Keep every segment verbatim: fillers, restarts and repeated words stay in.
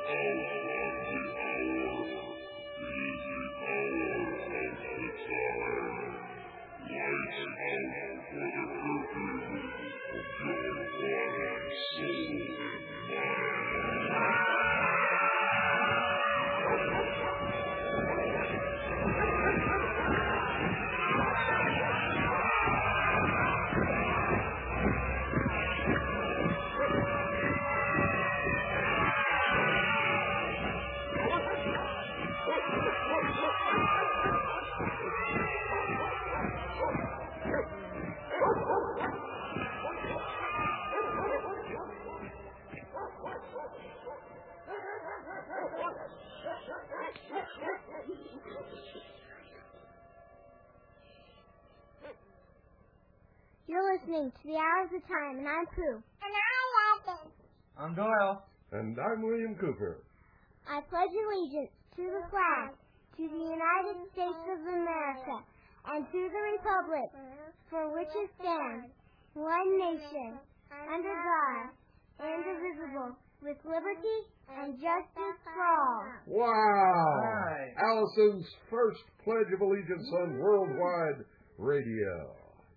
You're listening to The Hour of the Time, and I'm Pooh. And I'm Robin. I'm Doyle. And I'm William Cooper. I pledge allegiance to the flag, to the United States of America, and to the republic for which it stands, one nation, under God, indivisible, with liberty and justice for all. Wow! Right. Allison's first Pledge of Allegiance on Worldwide Radio.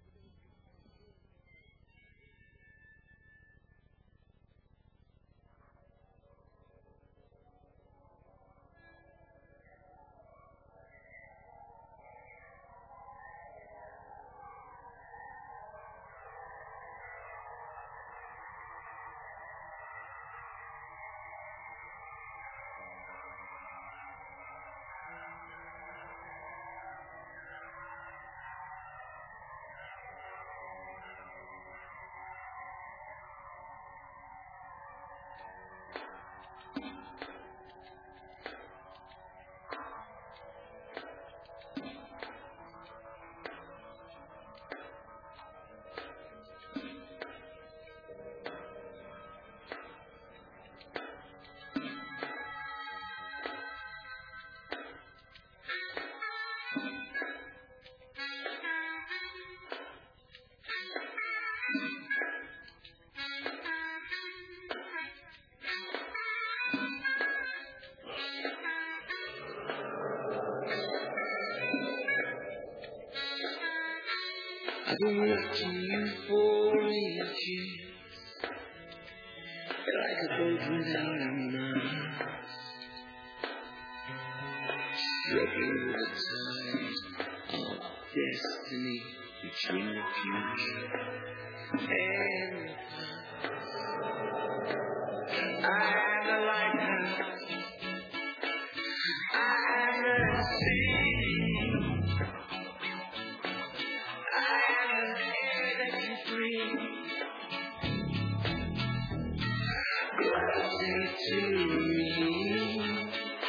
I've been watching you for ages, like a boat without a mast, struggling with the tide of destiny between the future and the past. I am the lighthouse, I am the sea. To me.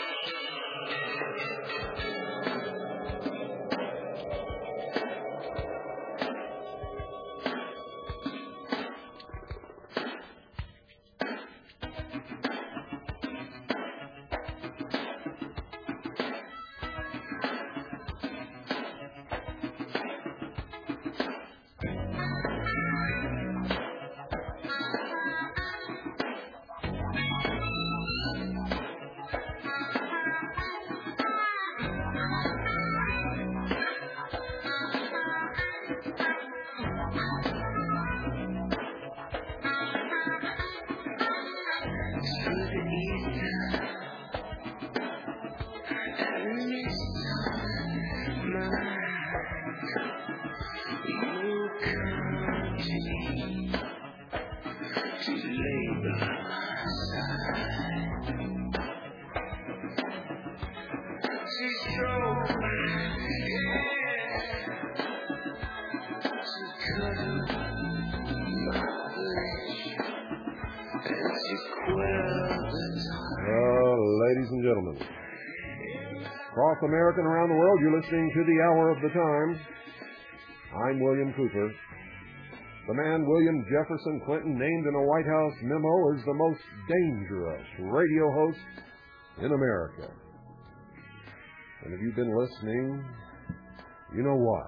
Ladies and gentlemen, across America and around the world, you're listening to The Hour of the Time. I'm William Cooper. The man William Jefferson Clinton named in a White House memo as the most dangerous radio host in America. And if you've been listening, you know why.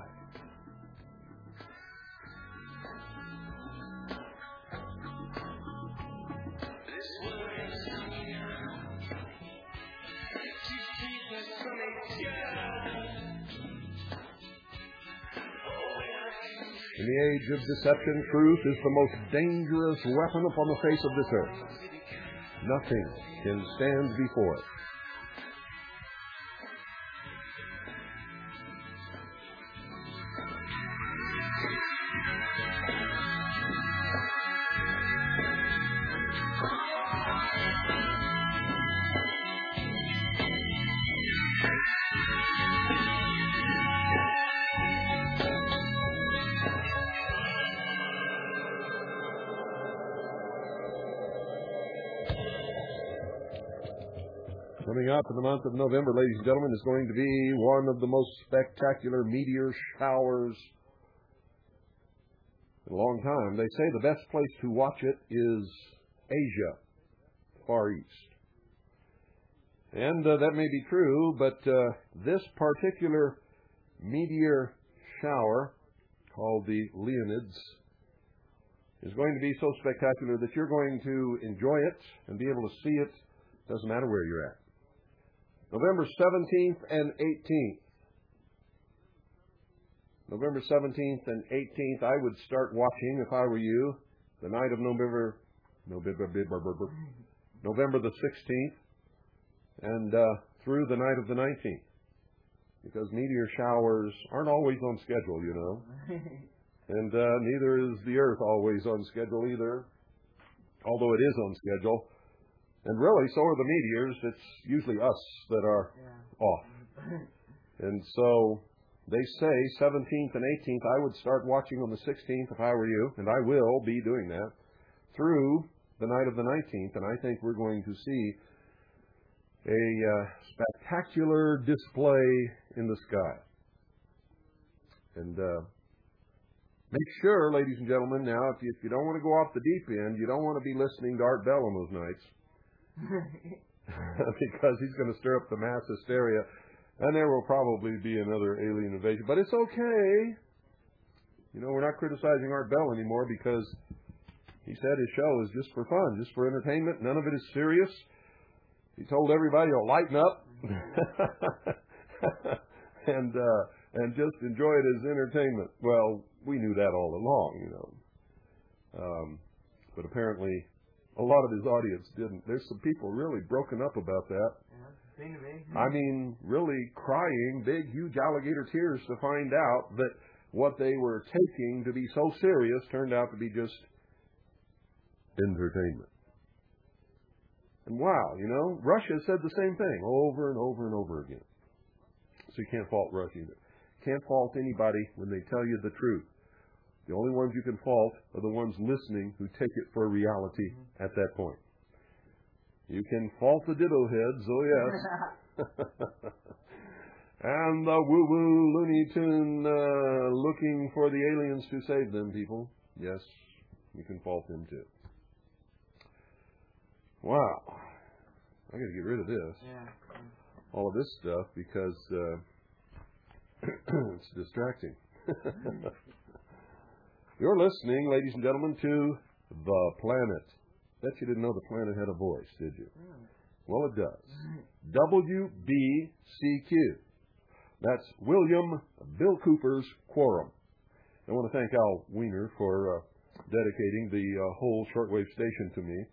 In the age of deception, truth is the most dangerous weapon upon the face of this earth. Nothing can stand before it. Coming up in the month of November, ladies and gentlemen, is going to be one of the most spectacular meteor showers in a long time. They say the best place to watch it is Asia, Far East. And uh, that may be true, but uh, this particular meteor shower, called the Leonids, is going to be so spectacular that you're going to enjoy it and be able to see it. Doesn't matter where you're at. November seventeenth and eighteenth. November seventeenth and eighteenth, I would start watching, if I were you, the night of November, November, November the sixteenth, and uh, through the night of the nineteenth. Because meteor showers aren't always on schedule, you know. And uh, neither is the Earth always on schedule either, although it is on schedule. And really, so are the meteors. It's usually us that are yeah. off. And so they say seventeenth and eighteenth, I would start watching on the sixteenth if I were you, and I will be doing that, through the night of the nineteenth. And I think we're going to see a uh, spectacular display in the sky. And uh, make sure, ladies and gentlemen, now, if you, if you don't want to go off the deep end, you don't want to be listening to Art Bell on those nights. Because he's going to stir up the mass hysteria, and there will probably be another alien invasion. But it's okay. You know, we're not criticizing Art Bell anymore because he said his show is just for fun, just for entertainment. None of it is serious. He told everybody to lighten up and uh, and just enjoy it as entertainment. Well, we knew that all along, you know. Um, but apparently a lot of his audience didn't. There's some people really broken up about that. Yeah, seemed to be. I mean, really crying big, huge alligator tears to find out that what they were taking to be so serious turned out to be just entertainment. And wow, you know, Russia said the same thing over and over and over again. So you can't fault Russia either. Can't fault anybody when they tell you the truth. The only ones you can fault are the ones listening who take it for reality mm-hmm. at that point. You can fault the ditto heads, oh yes. And the woo-woo Looney Tune uh, looking for the aliens to save them people. Yes, you can fault them too. Wow. I got to get rid of this. Yeah. All of this stuff because uh, it's distracting. You're listening, ladies and gentlemen, to The Planet. Bet you didn't know the planet had a voice, did you? Really? Well, it does. W B C Q. That's William Bill Cooper's Quorum. I want to thank Al Wiener for uh, dedicating the uh, whole shortwave station to me.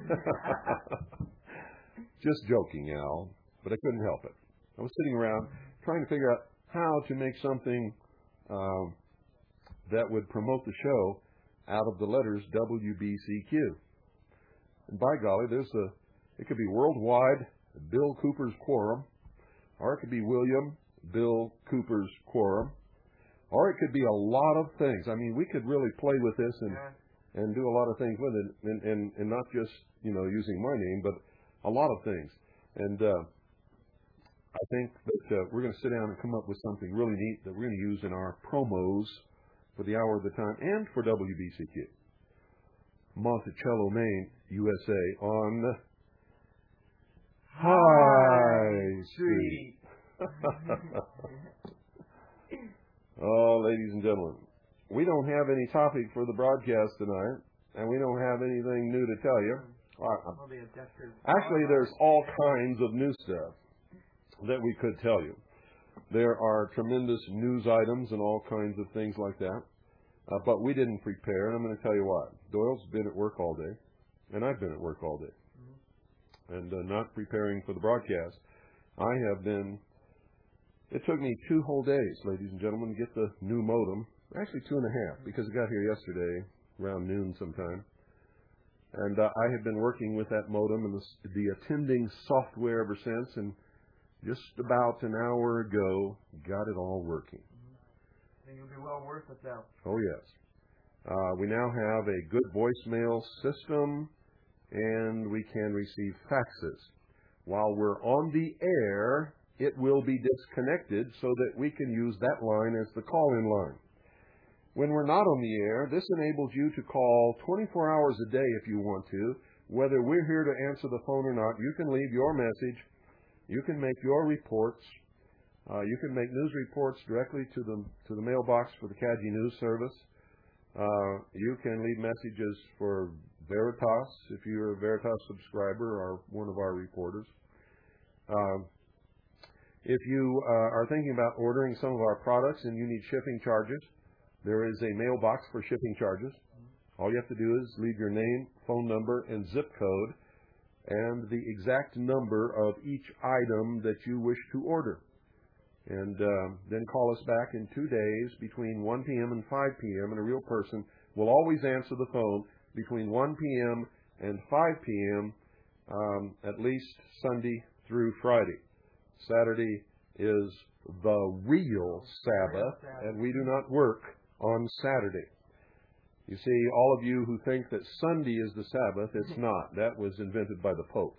Just joking, Al, but I couldn't help it. I was sitting around trying to figure out how to make something um, that would promote the show out of the letters W B C Q. And by golly, there's a, it could be worldwide Bill Cooper's Quorum, or it could be William Bill Cooper's Quorum, or it could be a lot of things. I mean, we could really play with this and yeah. and do a lot of things with it, and, and, and not just, you know, using my name, but a lot of things. And uh, I think that uh, we're going to sit down and come up with something really neat that we're going to use in our promos for the Hour of the Time and for W B C Q. Monticello, Maine, U S A, on High Street. Oh, ladies and gentlemen, we don't have any topic for the broadcast tonight, and we don't have anything new to tell you. Actually, there's all kinds of new stuff that we could tell you. There are tremendous news items and all kinds of things like that. Uh, but we didn't prepare, and I'm going to tell you why. Doyle's been at work all day, and I've been at work all day. Mm-hmm. And uh, not preparing for the broadcast. I have been, it took me two whole days, ladies and gentlemen, to get the new modem. Actually, two and a half, because it got here yesterday, around noon sometime. And uh, I have been working with that modem and the, the attending software ever since, and just about an hour ago, got it all working. Mm-hmm. And you'll be well worth it, though. Oh, yes. Uh, we now have a good voicemail system, and we can receive faxes. While we're on the air, it will be disconnected so that we can use that line as the call-in line. When we're not on the air, this enables you to call twenty-four hours a day if you want to. Whether we're here to answer the phone or not, you can leave your message. You can make your reports. Uh, you can make news reports directly to the to the mailbox for the C A G I News Service. Uh, you can leave messages for Veritas if you're a Veritas subscriber or one of our reporters. Uh, if you uh, are thinking about ordering some of our products and you need shipping charges, there is a mailbox for shipping charges. All you have to do is leave your name, phone number, and zip code, and the exact number of each item that you wish to order. And uh, then call us back in two days between one p.m. and five p.m. and a real person will always answer the phone between one p.m. and five p.m. Um, at least Sunday through Friday. Saturday is the real Sabbath, and we do not work on Saturday. You see, all of you who think that Sunday is the Sabbath, it's not. That was invented by the Pope.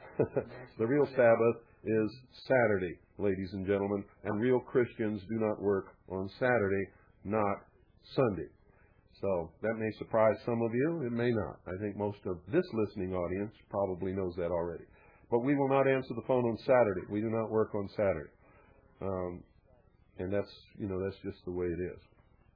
The real Sabbath is Saturday, ladies and gentlemen, and real Christians do not work on Saturday, not Sunday. So that may surprise some of you. It may not. I think most of this listening audience probably knows that already. But we will not answer the phone on Saturday. We do not work on Saturday. Um, and that's, you know, that's just the way it is.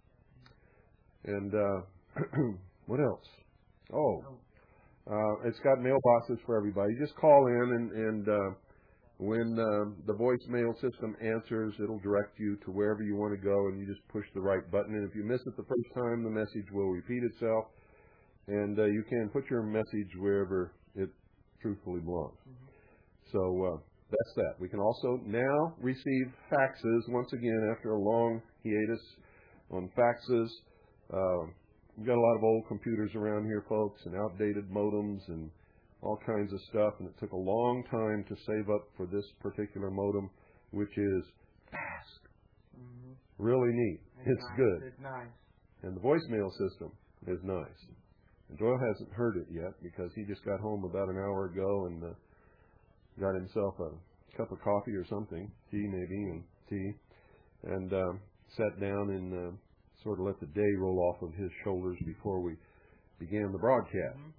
And uh, what else? Oh, uh, it's got mailboxes for everybody. You just call in, and, and uh, when uh, the voicemail system answers, it'll direct you to wherever you want to go, and you just push the right button. And if you miss it the first time, the message will repeat itself, and uh, you can put your message wherever it truthfully belongs. Mm-hmm. So uh, that's that. We can also now receive faxes once again after a long hiatus on faxes. Uh, we've got a lot of old computers around here, folks, and outdated modems and all kinds of stuff, and it took a long time to save up for this particular modem, which is fast. Mm-hmm. Really neat. It's, it's nice. good. It's nice. And the voicemail system is nice. And Doyle hasn't heard it yet because he just got home about an hour ago and uh, got himself a cup of coffee or something, tea maybe, and tea, and uh, sat down and uh, sort of let the day roll off of his shoulders before we began the broadcast. Mm-hmm.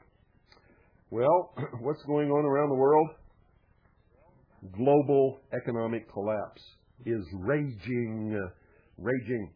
Well, what's going on around the world? Global economic collapse is raging, uh, raging.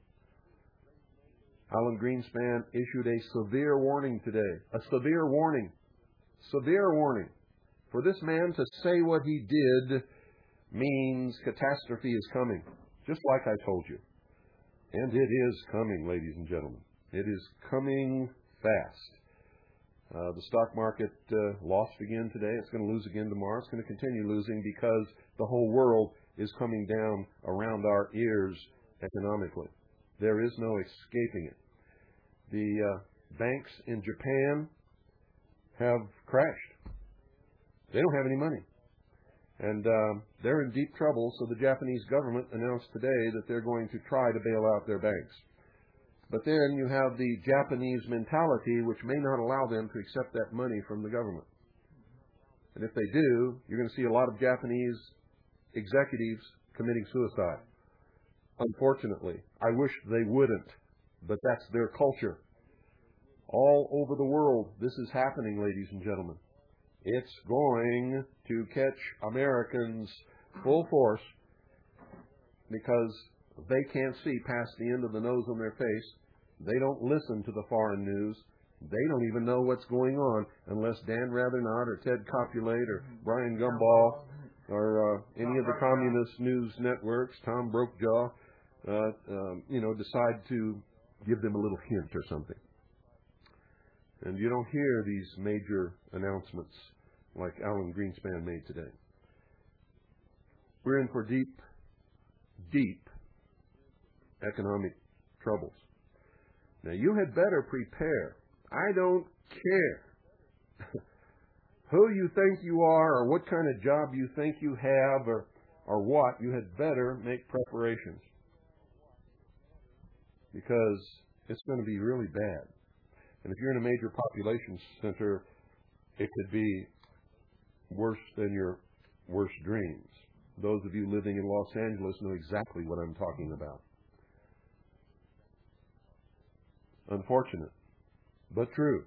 Alan Greenspan issued a severe warning today. A severe warning. Severe warning. For this man to say what he did means catastrophe is coming, just like I told you. And it is coming, ladies and gentlemen. It is coming fast. Uh, the stock market uh, lost again today. It's going to lose again tomorrow. It's going to continue losing because the whole world is coming down around our ears economically. There is no escaping it. The uh, banks in Japan have crashed. They don't have any money. And uh, they're in deep trouble, so the Japanese government announced today that they're going to try to bail out their banks. But then you have the Japanese mentality, which may not allow them to accept that money from the government. And if they do, you're going to see a lot of Japanese executives committing suicide. Unfortunately, I wish they wouldn't, but that's their culture. All over the world, this is happening, ladies and gentlemen. It's going to catch Americans full force because they can't see past the end of the nose on their face. They don't listen to the foreign news. They don't even know what's going on unless Dan Rathernaut or Ted Copulate or Brian Gumball or uh, any of the communist news networks, Tom Brokaw, uh, um, you know, decide to give them a little hint or something. And you don't hear these major announcements like Alan Greenspan made today. We're in for deep, deep economic troubles. Now, you had better prepare. I don't care who you think you are or what kind of job you think you have or, or what. You had better make preparations, because it's going to be really bad. And if you're in a major population center, it could be worse than your worst dreams. Those of you living in Los Angeles know exactly what I'm talking about. Unfortunate, but true.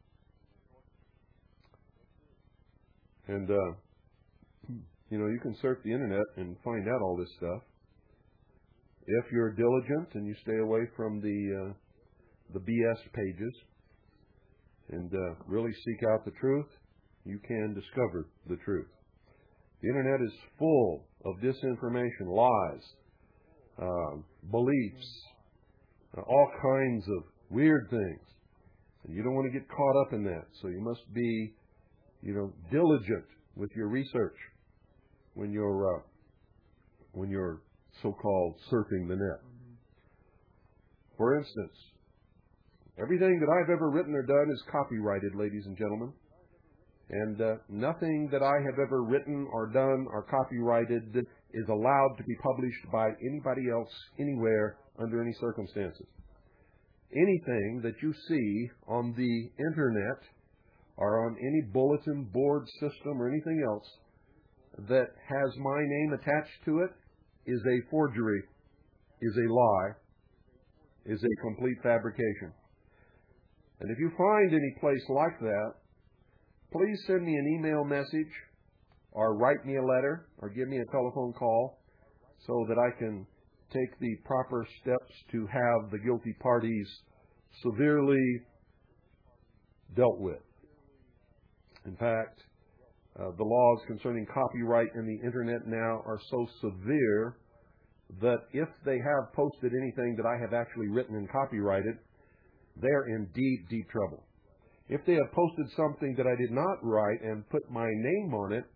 And, uh, you know, you can surf the internet and find out all this stuff. If you're diligent and you stay away from the uh, the B S pages and uh, really seek out the truth, you can discover the truth. The internet is full of disinformation, lies, uh, beliefs, uh, all kinds of weird things. And you don't want to get caught up in that. So you must be, you know, diligent with your research when you're uh, when you're so-called surfing the net. For instance, everything that I've ever written or done is copyrighted, ladies and gentlemen. And uh, nothing that I have ever written or done or copyrighted is allowed to be published by anybody else anywhere under any circumstances. Anything that you see on the internet or on any bulletin board system or anything else that has my name attached to it is a forgery, is a lie, is a complete fabrication. And if you find any place like that, please send me an email message or write me a letter or give me a telephone call so that I can take the proper steps to have the guilty parties severely dealt with. In fact, uh, the laws concerning copyright in the internet now are so severe that if they have posted anything that I have actually written and copyrighted, they're in deep, deep trouble. If they have posted something that I did not write and put my name on it,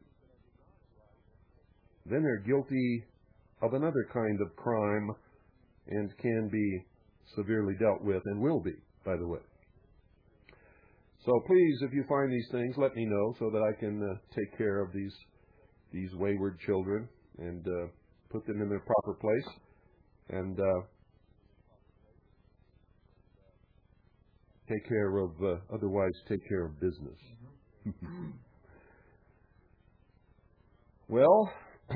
then they're guilty of another kind of crime and can be severely dealt with, and will be, by the way. So please, if you find these things, let me know so that I can uh, take care of these these wayward children and uh, put them in their proper place and uh, take care of, uh, otherwise take care of business. Well,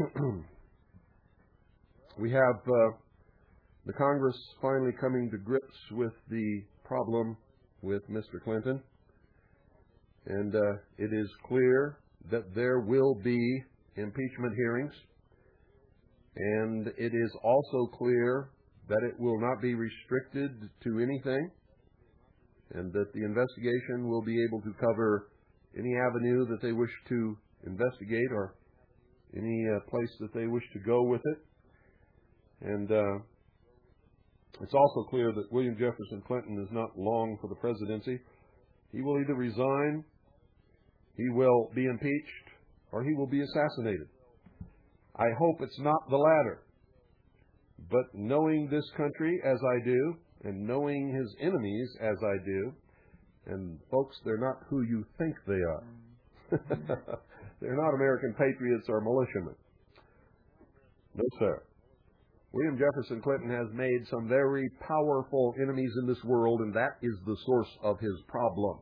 we have uh, the Congress finally coming to grips with the problem with Mister Clinton. And uh, it is clear that there will be impeachment hearings. And it is also clear that it will not be restricted to anything, and that the investigation will be able to cover any avenue that they wish to investigate or any uh, place that they wish to go with it. And uh, it's also clear that William Jefferson Clinton is not long for the presidency. He will either resign, he will be impeached, or he will be assassinated. I hope it's not the latter. But knowing this country as I do, and knowing his enemies as I do, and folks, they're not who you think they are. They're not American patriots or militiamen. No, sir. William Jefferson Clinton has made some very powerful enemies in this world, and that is the source of his problem.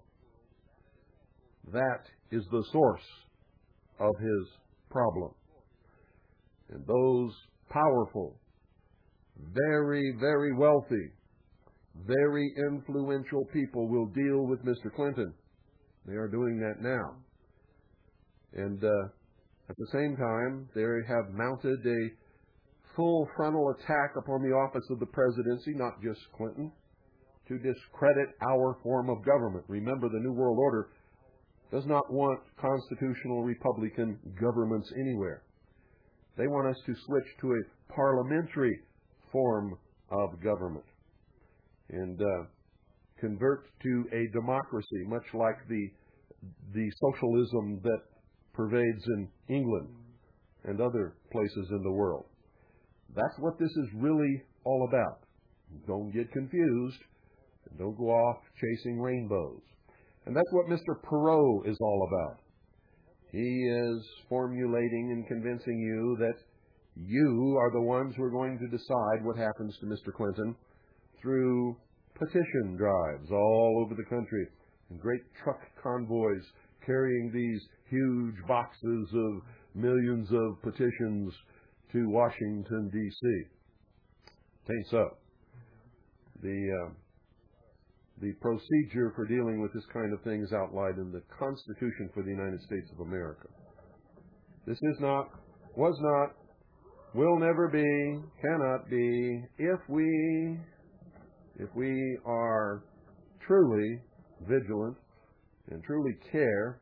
That is the source of his problem. And those powerful, very, very wealthy, very influential people will deal with Mister Clinton. They are doing that now. And uh, at the same time, they have mounted a full frontal attack upon the office of the presidency, not just Clinton, to discredit our form of government. Remember, the New World Order does not want constitutional Republican governments anywhere. They want us to switch to a parliamentary form of government. and uh, convert to a democracy, much like the the socialism that pervades in England and other places in the world. That's what this is really all about. Don't get confused, and don't go off chasing rainbows. And that's what Mister Perot is all about. He is formulating and convincing you that you are the ones who are going to decide what happens to Mister Clinton through petition drives all over the country and great truck convoys carrying these huge boxes of millions of petitions to Washington, D C Tain't so. The, uh, the procedure for dealing with this kind of thing is outlined in the Constitution for the United States of America. This is not, was not, will never be, cannot be, if we, if we are truly vigilant and truly care,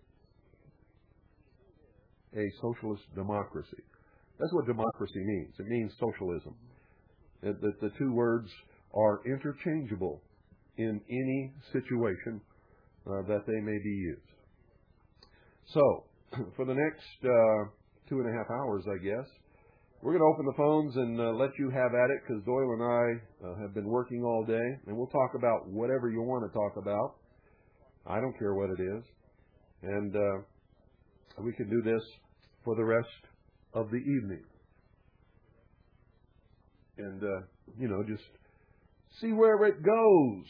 a socialist democracy. That's what democracy means. It means socialism. It, the, the two words are interchangeable in any situation uh, that they may be used. So, for the next uh, two and a half hours, I guess, we're going to open the phones and uh, let you have at it, because Doyle and I uh, have been working all day, and we'll talk about whatever you want to talk about. I don't care what it is. And uh, we can do this for the rest of the evening. And, uh, you know, just see where it goes.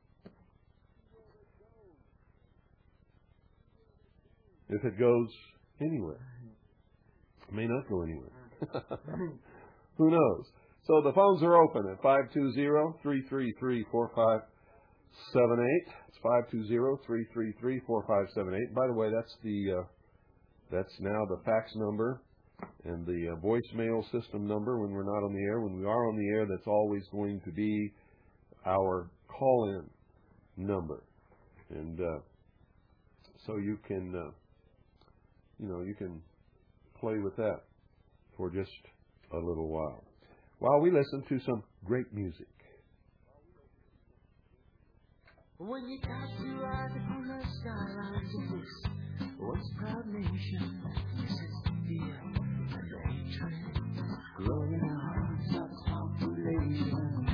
If it goes anywhere. It may not go anywhere. Who knows? So the phones are open at five two zero, three three three, four five seven eight. It's five two zero, three three three, four five seven eight. By the way, that's the uh, that's now the fax number and the uh, voicemail system number when we're not on the air. When we are on the air, that's always going to be our call-in number. And uh, so you can, uh, you know, you can play with that for just a little while while we listen to some great music. When you cast your eyes upon the skylines of this once proud nation, you sense fear and hatred growing in the hearts of its population.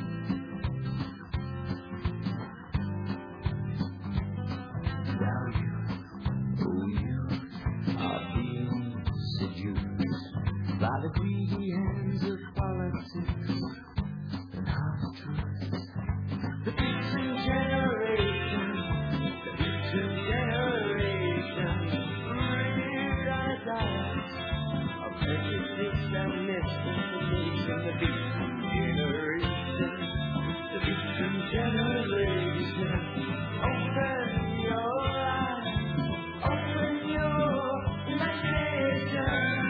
Now you, oh you, are being seduced by the greedy hands of politics and half-truths. The beaten generation, the beaten generation, reared on a diet of prejudice and misinformation. The beaten generation, the beaten generation, open your eyes, open your imagination.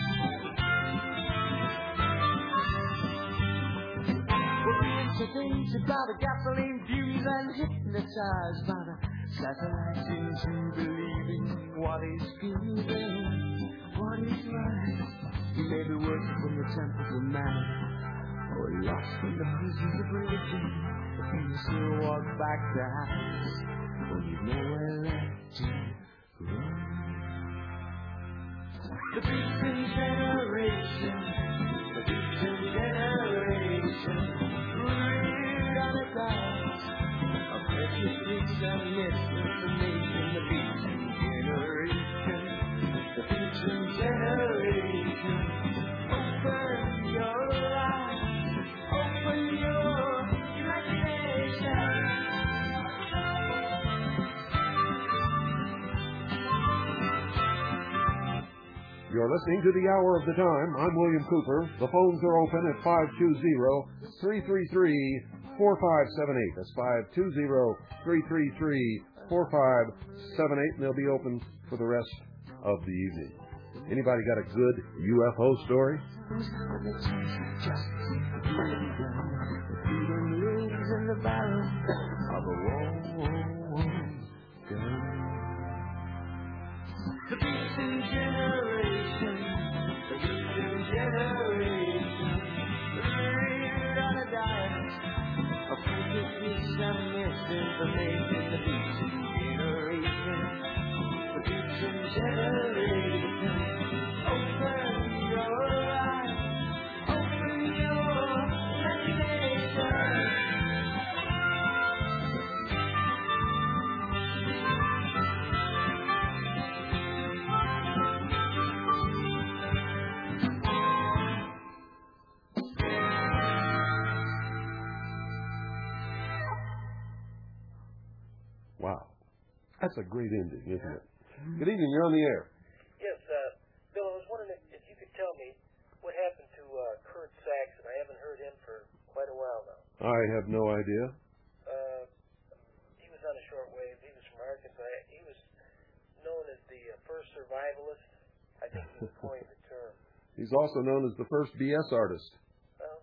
Things about the gasoline views and hypnotized by the satellites into believing what is good and what is right. You may be working from the temple of man or lost in the prisons of religion, but you still walk back to house when you've nowhere left to run. The beaten generation, the beaten generation, of prejudice and misinformation. The beaten generation, the beaten generation, open your eyes, open your imagination. You're listening to the Hour of the Time. I'm William Cooper. The phones are open at five two zero, three three three, four five seven eight. That's five two zero, three three three, four five seven eight, and they'll be open for the rest of the evening. Anybody got a good U F O story? The beaten generation, the beaten generation, reared on a diet of prejudice misinformation, the decent generation, the decent generation. Open your eyes, open your imagination. Wow. That's a great ending, isn't it? Good evening. You're on the air. Yes, uh, Bill, I was wondering if, if you could tell me what happened to uh, Kurt Saxon. I haven't heard him for quite a while now. I have no idea. Uh, he was on a shortwave. He was from Arkansas. He was known as the uh, first survivalist. I think he coined the term. He's also known as the first B S artist. Well,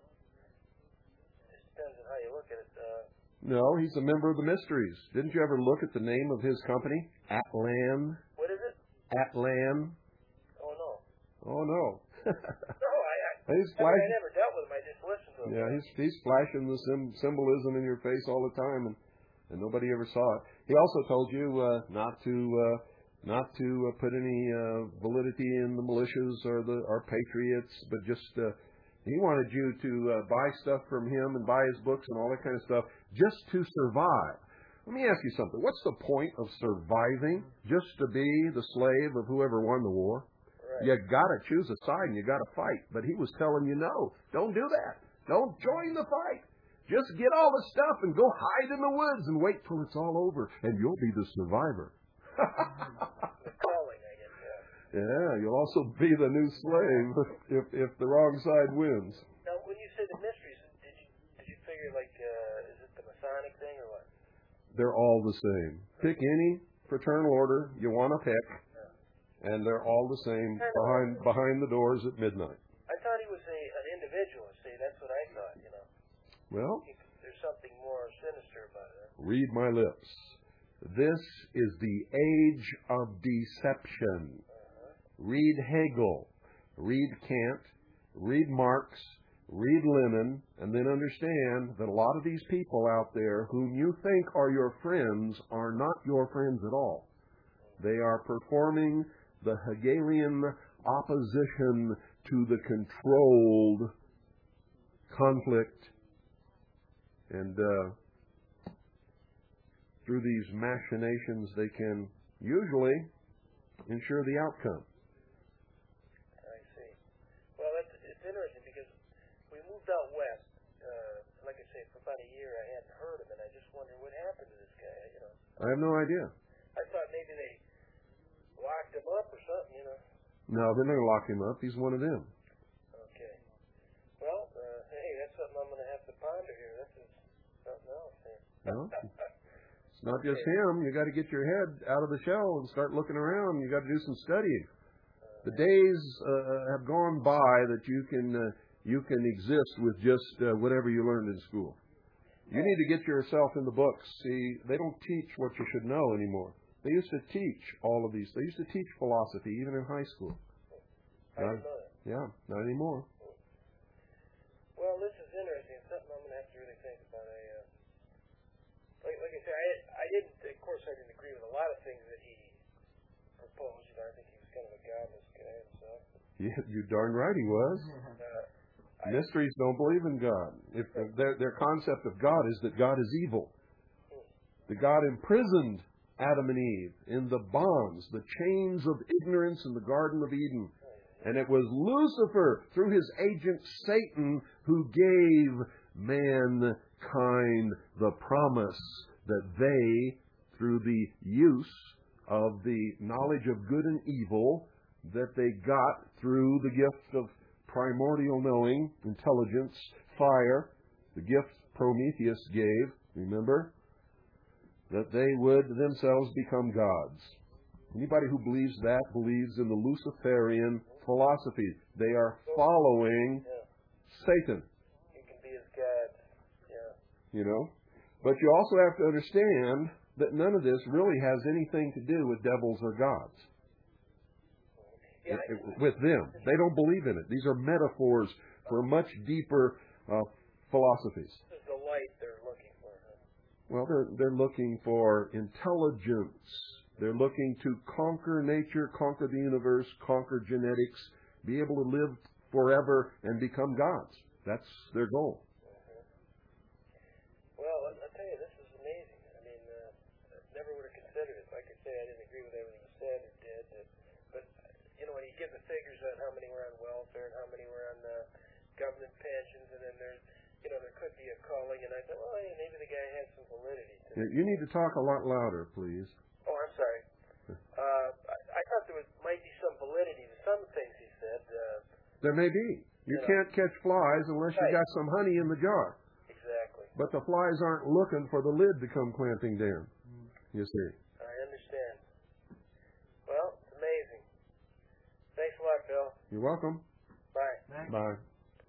it depends on how you look at it. Uh, No, he's a member of the Mysteries. Didn't you ever look at the name of his company? Atlan. what is it? Atlan. Oh, no. Oh, no. No, I, I, He's I, mean, I flashing. never dealt with him. I just listened to him. Yeah, he's he's flashing the sim- symbolism in your face all the time, and, and nobody ever saw it. He also told you uh, not to uh, not to uh, put any uh, validity in the militias or the or patriots, but just uh, he wanted you to uh, buy stuff from him and buy his books and all that kind of stuff just to survive. Let me ask you something. What's the point of surviving? Just to be the slave of whoever won the war? Right. You got to choose a side and you got to fight. But he was telling you, no, don't do that. Don't join the fight. Just get all the stuff and go hide in the woods and wait till it's all over, and you'll be the survivor. The calling, I guess, yeah. Yeah, you'll also be the new slave if if the wrong side wins. Now, when you say the Mysteries, did you did you figure like uh, is it the Masonic thing or what? They're all the same. Pick any fraternal order you want to pick, and they're all the same behind behind the doors at midnight. I thought he was a an individualist. See, that's what I thought. You know, Well, he, there's something more sinister about it. read my lips. This is the age of deception. Uh-huh. Read Hegel, read Kant, read Marx, read Lenin, and then understand that a lot of these people out there whom you think are your friends are not your friends at all. They are performing the Hegelian opposition to the controlled conflict, and uh, through these machinations they can usually ensure the outcome. I see. Well, it's, it's interesting because we moved out west. Uh, like I say, for about a year I hadn't heard him, and I just wondered what happened to this guy. You know, I have no idea. I thought maybe they locked him up or something. You know. No, they're not going to lock him up. He's one of them. Okay. Well, uh, hey, that's something I'm going to have to ponder here. This is something else here. No? It's not just him. You got to get your head out of the shell and start looking around. You got to do some studying. The days uh, have gone by that you can uh, you can exist with just uh, whatever you learned in school. You need to get yourself in the books. See, they don't teach what you should know anymore. They used to teach all of these. They used to teach philosophy even in high school. I Not, didn't know that. yeah, not anymore. Well, this is interesting. It's something I'm going to have to really think about. I, uh, like, like I said, I, I didn't, of course, I didn't agree with a lot of things that he proposed. You know, I think he was kind of a godless guy himself. Yeah, you darn right he was. Uh, I, Mysteries don't believe in God. If if their their concept of God is that God is evil. That God imprisoned Adam and Eve in the bonds, the chains of ignorance in the Garden of Eden. And it was Lucifer, through his agent Satan, who gave mankind the promise that they, through the use of the knowledge of good and evil that they got through the gift of primordial knowing, intelligence, fire, the gift Prometheus gave, remember, that they would themselves become gods. Anybody who believes that believes in the Luciferian philosophy. They are following yeah, Satan, he can be his God. Yeah. you know. But you also have to understand that none of this really has anything to do with devils or gods. Yeah, It- it- with them. They don't believe in it. These are metaphors for much deeper uh, philosophies. this is the light they're looking for. Huh? Well, they're, they're looking for intelligence. They're looking to conquer nature, conquer the universe, conquer genetics, be able to live forever and become gods. That's their goal. Mm-hmm. Well, I'll tell you, this is amazing. I mean, uh, I never would have considered it. Like I say, I didn't agree with everything he said or did. Uh, but, you know, when you give the figures on how many were on welfare and how many were on uh, government pensions, and then there's, you know, there could be a calling, and I thought, well, yeah, maybe the guy has some validity to it. You need to talk a lot louder, please. Oh, I'm sorry. Uh, I, I thought there was, might be some validity to some things he said. Uh, there may be. You, you can't know. catch flies unless right. you got some honey in the jar. Exactly. But the flies aren't looking for the lid to come clamping down. Mm. You see. I understand. Well, it's amazing. Thanks a lot, Bill. You're welcome. Bye. Thanks. Bye.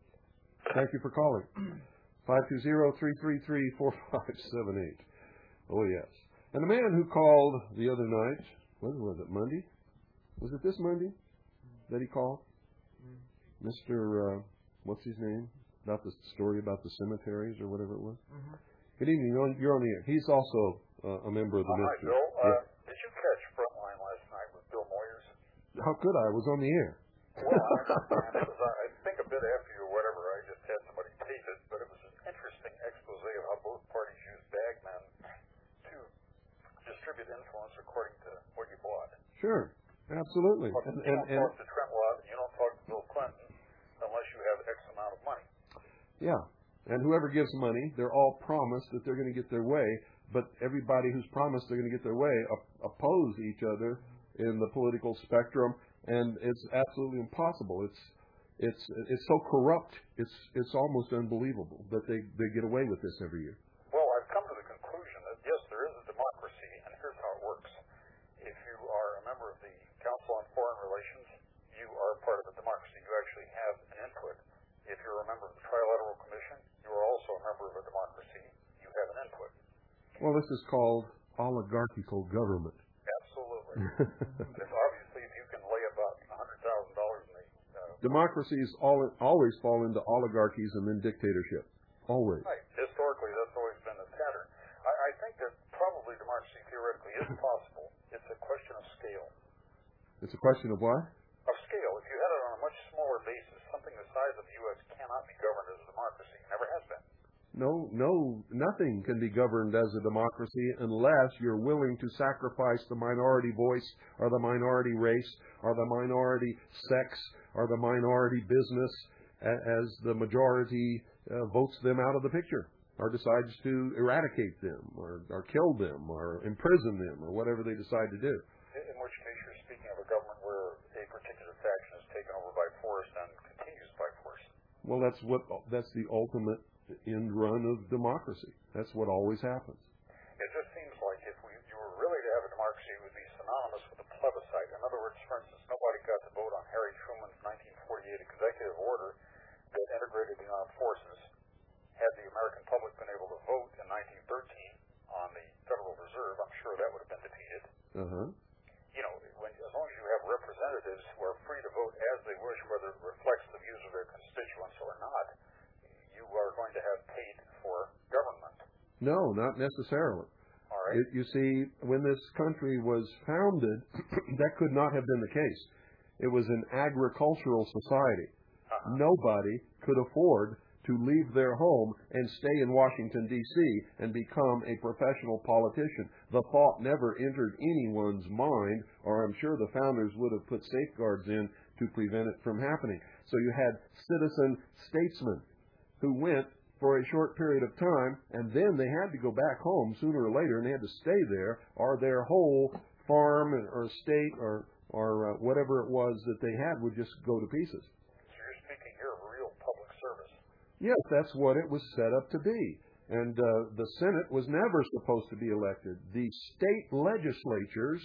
Thank you for calling. five two zero, three three three, four five seven eight. Oh, yes. And the man who called the other night, what was it, Monday? Was it this Monday that he called? Mm. Mister Uh, what's his name? About the story about the cemeteries or whatever it was? Mm-hmm. Good evening. You're on, you're on the air. He's also uh, a member of the uh, ministry. Hi, Bill. Yeah. Uh, did you catch Frontline last night with Bill Moyers? How could I? I was on the air. Well, I, it was, uh, I think a bit after you or whatever. I just had somebody tape it, but it was an interesting expose of how both parties use bagmen to distribute influence according to what you bought. Sure, absolutely. But and, you and, don't and, talk to Trent Lott and you don't talk to Bill Clinton unless you have X amount of money. Yeah, and whoever gives money, they're all promised that they're going to get their way, but everybody who's promised they're going to get their way op- oppose each other in the political spectrum, and it's absolutely impossible. It's it's it's so corrupt. It's it's almost unbelievable that they, they get away with this every year. Well, I've come to the conclusion that yes, there is a democracy, and here's how it works. If you are a member of the Council on Foreign Relations, you are part of the democracy. You actually have an input. If you're a member of the Trilateral Commission, you are also a member of a democracy. You have an input. Well, this is called oligarchical government. Absolutely. If obviously, if you can lay about one hundred thousand dollars in the... Uh, Democracies all, always fall into oligarchies and then dictatorship. Always. Right. Historically, that's always been the pattern. I, I think that probably democracy theoretically is possible. It's a question of scale. It's a question of what? Of scale. If you had it on a much smaller basis, something the size of the U S cannot be governed as a democracy. Never has been. No, no, nothing can be governed as a democracy unless you're willing to sacrifice the minority voice or the minority race or the minority sex or the minority business as the majority uh, votes them out of the picture or decides to eradicate them or, or kill them or imprison them or whatever they decide to do. In which case you're speaking of a government where a particular faction is taken over by force and continues by force. Well, that's what that's the ultimate end run of democracy. That's what always happens. It just seems like if we, you were really to have a democracy, it would be synonymous with a plebiscite. In other words, for instance, nobody got to vote on Harry Truman's nineteen forty-eight executive order that integrated the armed forces. Had the American public been able to vote in nineteen thirteen on the Federal Reserve, I'm sure that would have been defeated. Uh-huh. You know, when, as long as you have representatives who are free to vote as they wish, whether it reflects the views of their constituents or not, you are going to have paid for government. No, not necessarily. All right. It, you see, when this country was founded, that could not have been the case. It was an agricultural society. Uh-huh. Nobody could afford to leave their home and stay in Washington, D C and become a professional politician. The thought never entered anyone's mind, or I'm sure the founders would have put safeguards in to prevent it from happening. So you had citizen statesmen who went for a short period of time, and then they had to go back home sooner or later, and they had to stay there, or their whole farm or estate or or uh, whatever it was that they had would just go to pieces. So you're speaking here of real public service. Yes, that's what it was set up to be. And uh, the Senate was never supposed to be elected. The state legislatures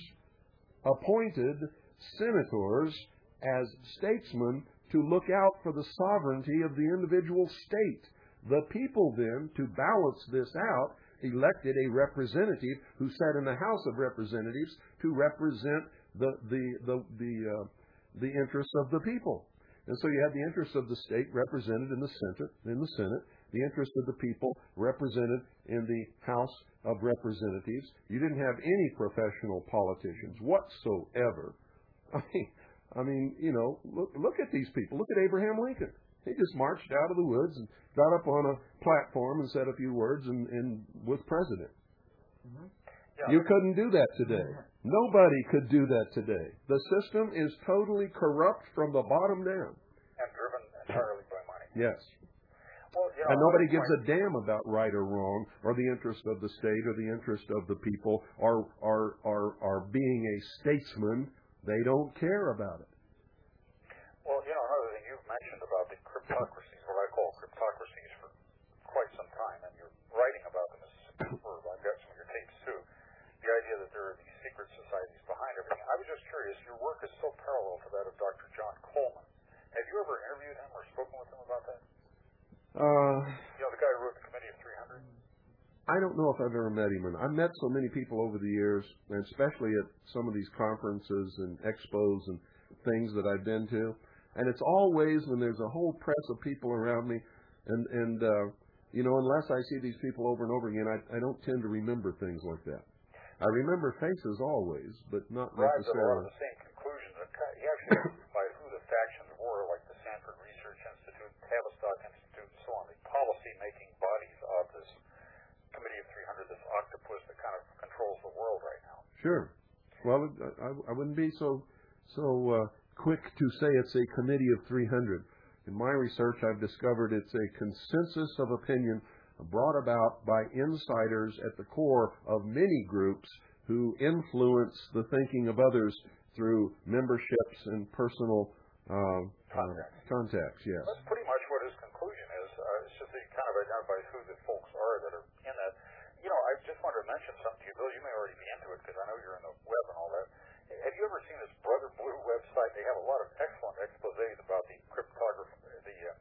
appointed senators as statesmen to look out for the sovereignty of the individual state. The people then, to balance this out, elected a representative who sat in the House of Representatives to represent the the the the, uh, the interests of the people. And so you had the interests of the state represented in the Senate, in the Senate, the interests of the people represented in the House of representatives. You didn't have any professional politicians whatsoever. I mean, I mean, you know, look, look at these people. Look at Abraham Lincoln. He just marched out of the woods and got up on a platform and said a few words and, and was president. Mm-hmm. Yeah. You couldn't do that today. Nobody could do that today. The system is totally corrupt from the bottom down. And driven entirely by money. Yes. Well, you know, and nobody gives a damn about right or wrong, or the interest of the state, or the interest of the people, or, or, or, or being a statesman. They don't care about it. Well, you know, another thing you've mentioned about the cryptocracies, what I call cryptocracies, for quite some time, and you're writing about them as superb. I've got some of your tapes, too. The idea that there are these secret societies behind everything. I was just curious, your work is so parallel to that of Doctor John Coleman. Have you ever interviewed him or spoken with him about that? Uh, you know, the guy who wrote the Committee of three hundred? I don't know if I've ever met him. And I've met so many people over the years, and especially at some of these conferences and expos and things that I've been to. And it's always when there's a whole press of people around me, and, and uh, you know, unless I see these people over and over again, I, I don't tend to remember things like that. I remember faces always, but not Arrives necessarily. at a lot of the same conclusions. He actually identified who the factions were, like the Sanford Research Institute, Tavistock Institute, and so on, the policy-making bodies of this Committee of three hundred, this octopus that kind of controls the world right now. Sure. Well, I, I wouldn't be so so uh, quick to say it's a Committee of three hundred. In my research, I've discovered it's a consensus of opinion brought about by insiders at the core of many groups who influence the thinking of others through memberships and personal uh, contacts. Uh, contacts, yes. That's pretty much what his conclusion is. Uh, it's just that he kind of identifies who the folks are that are in that. You know, I just wanted to mention something to you, Bill. You may already be into it because I know you're in the web and all that. Have you ever seen this Brother Blue website? They have a lot of excellent exposés about the cryptography, the uh,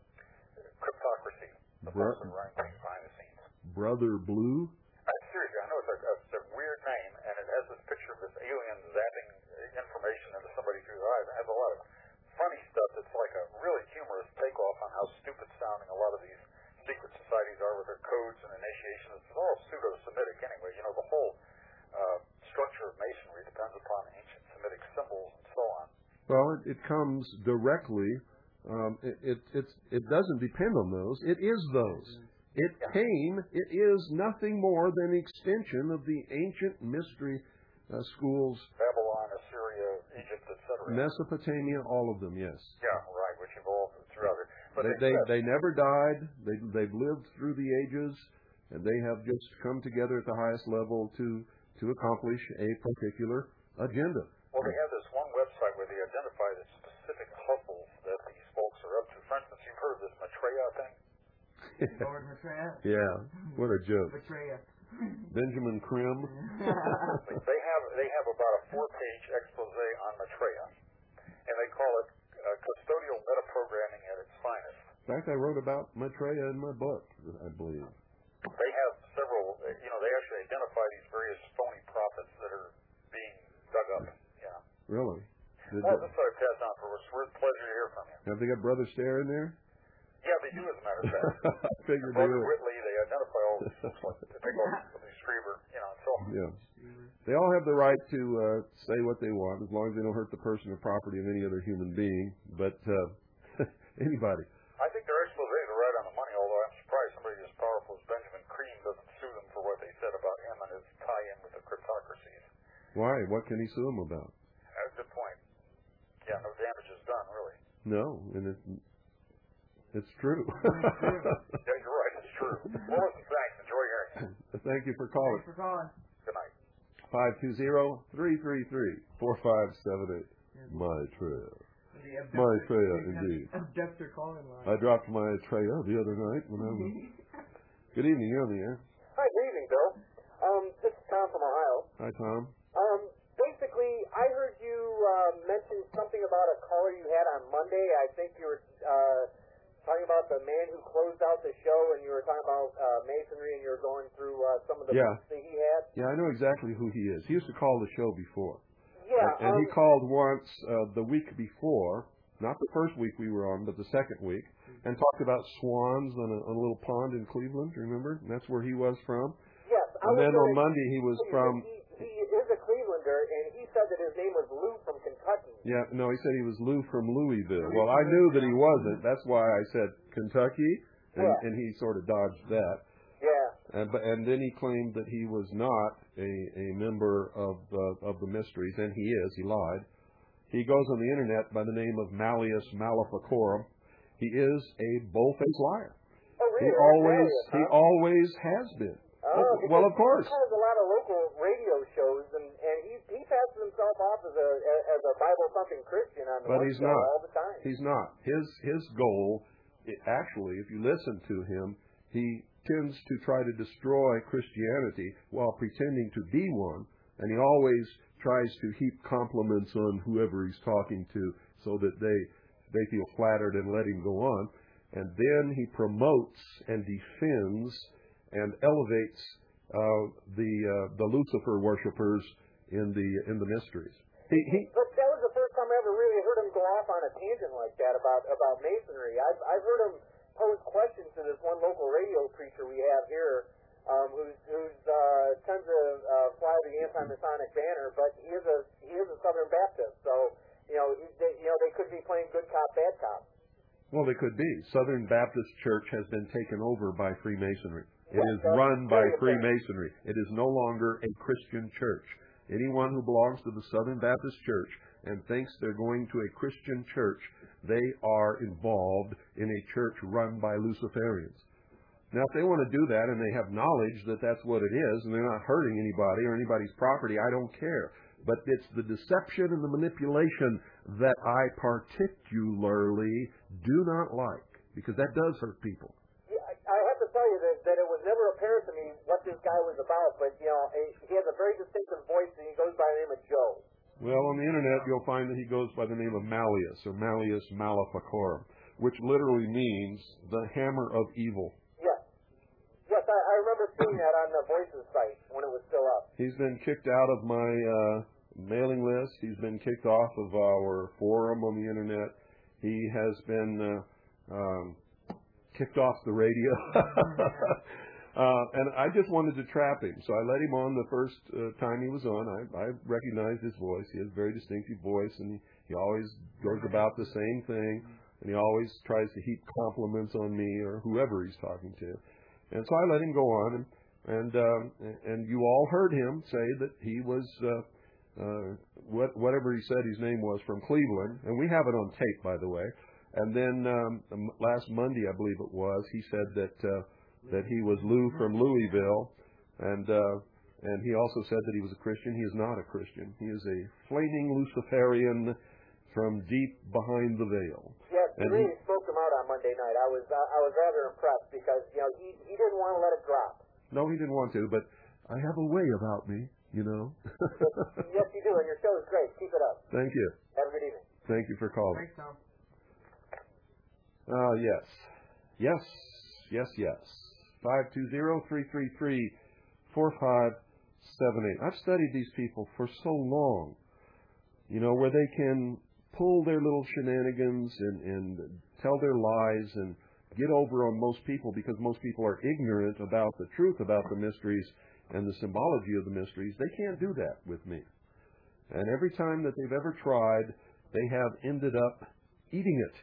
cryptocracy, the Bro- folks that are running things behind the scenes. Brother Blue? Uh, seriously, I know it's a, it's a weird name, and it has this picture of this alien zapping information into somebody through their eyes. It has a lot of funny stuff that's like a really humorous takeoff on how stupid sounding a lot of these secret societies are with their codes and initiations. It's all pseudo-Semitic anyway. You know, the whole uh, structure of Masonry depends upon ancient Semitic symbols and so on. Well, it, it comes directly. Um, it, it, it's, it doesn't depend on those. It is those. It Yeah. came, it is nothing more than an extension of the ancient mystery uh, schools. Babylon, Assyria, Egypt, et cetera. Mesopotamia, all of them, yes. Yeah, right, which evolved throughout it. But They, they, they never died. They, they've lived through the ages, and they have just come together at the highest level to, to accomplish a particular agenda. Well, they have this one website where they identify the specific hustles that these folks are up to. For instance, you've heard of this Maitreya thing? Lord Maitreya? Yeah, what a joke. Maitreya. Benjamin Krim. They have they have about a four-page expose on Maitreya, and they call it uh, custodial metaprogramming at its finest. In fact, I wrote about Maitreya in my book, I believe. They have several, uh, you know, they actually identify these various phony prophets that are being dug up. Yeah. Really? Did Well, they- this I passed on for us. We're pleasure to hear from you. have they got Brother Stare in there? Yeah, they do, as a matter of fact. I figured they Brother would. Whitley, they identify all these folks like they take all these Screever, you know, and so on. Yeah. They all have the right to uh, say what they want as long as they don't hurt the person or property of any other human being. But uh, anybody. I think their exposés are right on the money, although I'm surprised somebody as powerful as Benjamin Cream doesn't sue them for what they said about him and his tie-in with the cryptocracies. Why? What can he sue them about? That's a good point. Yeah, no damage is done, really. No, and it, it's true. Yeah, you're right, it's true. Well, listen, thanks. Enjoy hearing you. Thank you for calling. Thanks for calling. Good night. five two zero, three three three, four five seven eight. My trail. The abductor- My trail, indeed. Abductor calling line. I dropped my trail the other night when I was... Good evening, you're on the air. Hi, good evening, Bill. Um, this is Tom from Ohio. Hi, Tom. Um, basically, I heard you uh, mention something about a caller you had on Monday. I think you were uh, talking about the man who closed out the show, and you were talking about uh, masonry, and you were going through uh, some of the Yeah. books that he had. Yeah, I know exactly who he is. He used to call the show before. Yeah, And um, he called once uh, the week before, not the first week we were on, but the second week, and talked about swans on a, on a little pond in Cleveland, remember? And that's where he was from. Yes, I And was then on gonna- Monday he was from... He, he is a Clevelander, and he said that his name was Lou from Kentucky. Yeah, no, he said he was Lou from Louisville. Well, I knew that he wasn't. That's why I said Kentucky, and, Yeah. and he sort of dodged that. Yeah. And, but, and then he claimed that he was not a, a member of uh, of the Mysteries, and he is. He lied. He goes on the internet by the name of Malleus Maleficorum. He is a bull-faced liar. Oh, really? He That's always Malleus, he huh? always has been. Oh, Oh, well, of course. He has a lot of local radio shows, and, and he he passes himself off as a as a Bible thumping Christian on the But one he's show not. all the time. He's not. His his goal, it, actually, if you listen to him, he tends to try to destroy Christianity while pretending to be one, and he always tries to heap compliments on whoever he's talking to so that they they feel flattered and let him go on. And then he promotes and defends and elevates uh, the uh, the Lucifer worshipers in the in the Mysteries. He, he But that was the first time I ever really heard him go off on a tangent like that about about Masonry. I've I've heard him pose questions to this one local radio preacher we have here, um, who's who's uh, tends to uh, fly the anti-Masonic banner, but he is a he is a Southern Baptist, so you know he, they, you know they could be playing good cop bad cop. Well, they could be. Southern Baptist Church has been taken over by Freemasonry. It Yes, is that's run by very apparent. Freemasonry. It is no longer a Christian church. Anyone who belongs to the Southern Baptist Church and thinks they're going to a Christian church, they are involved in a church run by Luciferians. Now, if they want to do that and they have knowledge that that's what it is and they're not hurting anybody or anybody's property, I don't care. But it's the deception and the manipulation that I particularly do not like, because that does hurt people. Yeah, I I have to tell you that, that it was never apparent to me what this guy was about, but you know he has a very distinctive voice, and he goes by the name of Joe. Well, on the internet, you'll find that he goes by the name of Malleus, or Malleus Maleficorum, which literally means the hammer of evil. Yes. Yes, I, I remember seeing that on the Voices site when it was still up. He's been kicked out of my uh, mailing list. He's been kicked off of our forum on the internet. He has been uh, um, kicked off the radio. Uh, and I just wanted to trap him, so I let him on the first uh, time he was on. I, I recognized his voice. He has a very distinctive voice, and he, he always goes about the same thing, and he always tries to heap compliments on me or whoever he's talking to. And so I let him go on, and and, uh, and you all heard him say that he was, uh, uh, what, whatever he said his name was, from Cleveland, and we have it on tape, by the way. And then um, last Monday, I believe it was, he said that... Uh, that he was Lou from Louisville, and uh, and he also said that he was a Christian. He is not a Christian. He is a flaming Luciferian from deep behind the veil. Yes, he And really he- smoked him out on Monday night. I was uh, I was rather impressed because you know he he didn't want to let it drop. No, he didn't want to, but I have a way about me, you know. Yes, you do, and your show is great. Keep it up. Thank you. Have a good evening. Thank you for calling. Thanks, Tom. Uh, yes. Yes, yes, yes. five two zero, three three three, four five seven eight. I've studied these people for so long, you know, where they can pull their little shenanigans and, and tell their lies and get over on most people because most people are ignorant about the truth about the mysteries and the symbology of the mysteries. They can't do that with me. And every time that they've ever tried, they have ended up eating it.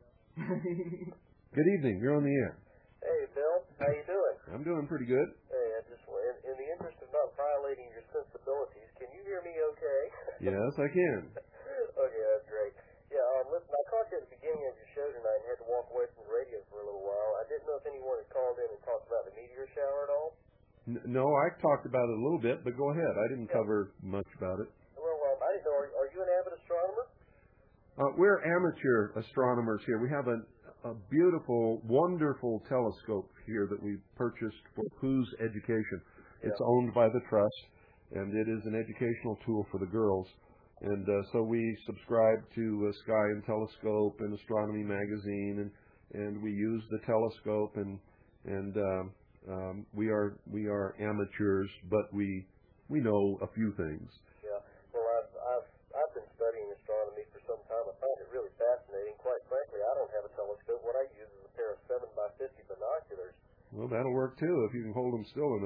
Good evening. You're on the air. Hey, Bill, how you doing? I'm doing pretty good. Hey, I just in, in the interest of not violating your sensibilities, can you hear me okay? Yes, I can. Okay, that's great. Yeah, um, listen, I caught you at the beginning of your show tonight and had to walk away from the radio for a little while. I didn't know if anyone had called in and talked about the meteor shower at all. N- no, I talked about it a little bit, but go ahead. I didn't Yeah. cover much about it. Well, um, I didn't know, are, are you an avid astronomer? Uh, we're amateur astronomers here. We have a, a beautiful, wonderful telescope here that we purchased for Who's Education. It's Yeah. owned by the Trust, and it is an educational tool for the girls. And uh, so we subscribe to uh, Sky and Telescope and Astronomy Magazine, and, and we use the telescope, and and um, um, we are we are amateurs, but we we know a few things. Yeah. Well, I've, I've, I've been studying astronomy for some time. I find it really fascinating. Quite frankly, I don't have a telescope. What I use is a pair of seven by fifty binoculars. Well, that'll work too if you can hold them still enough. Well,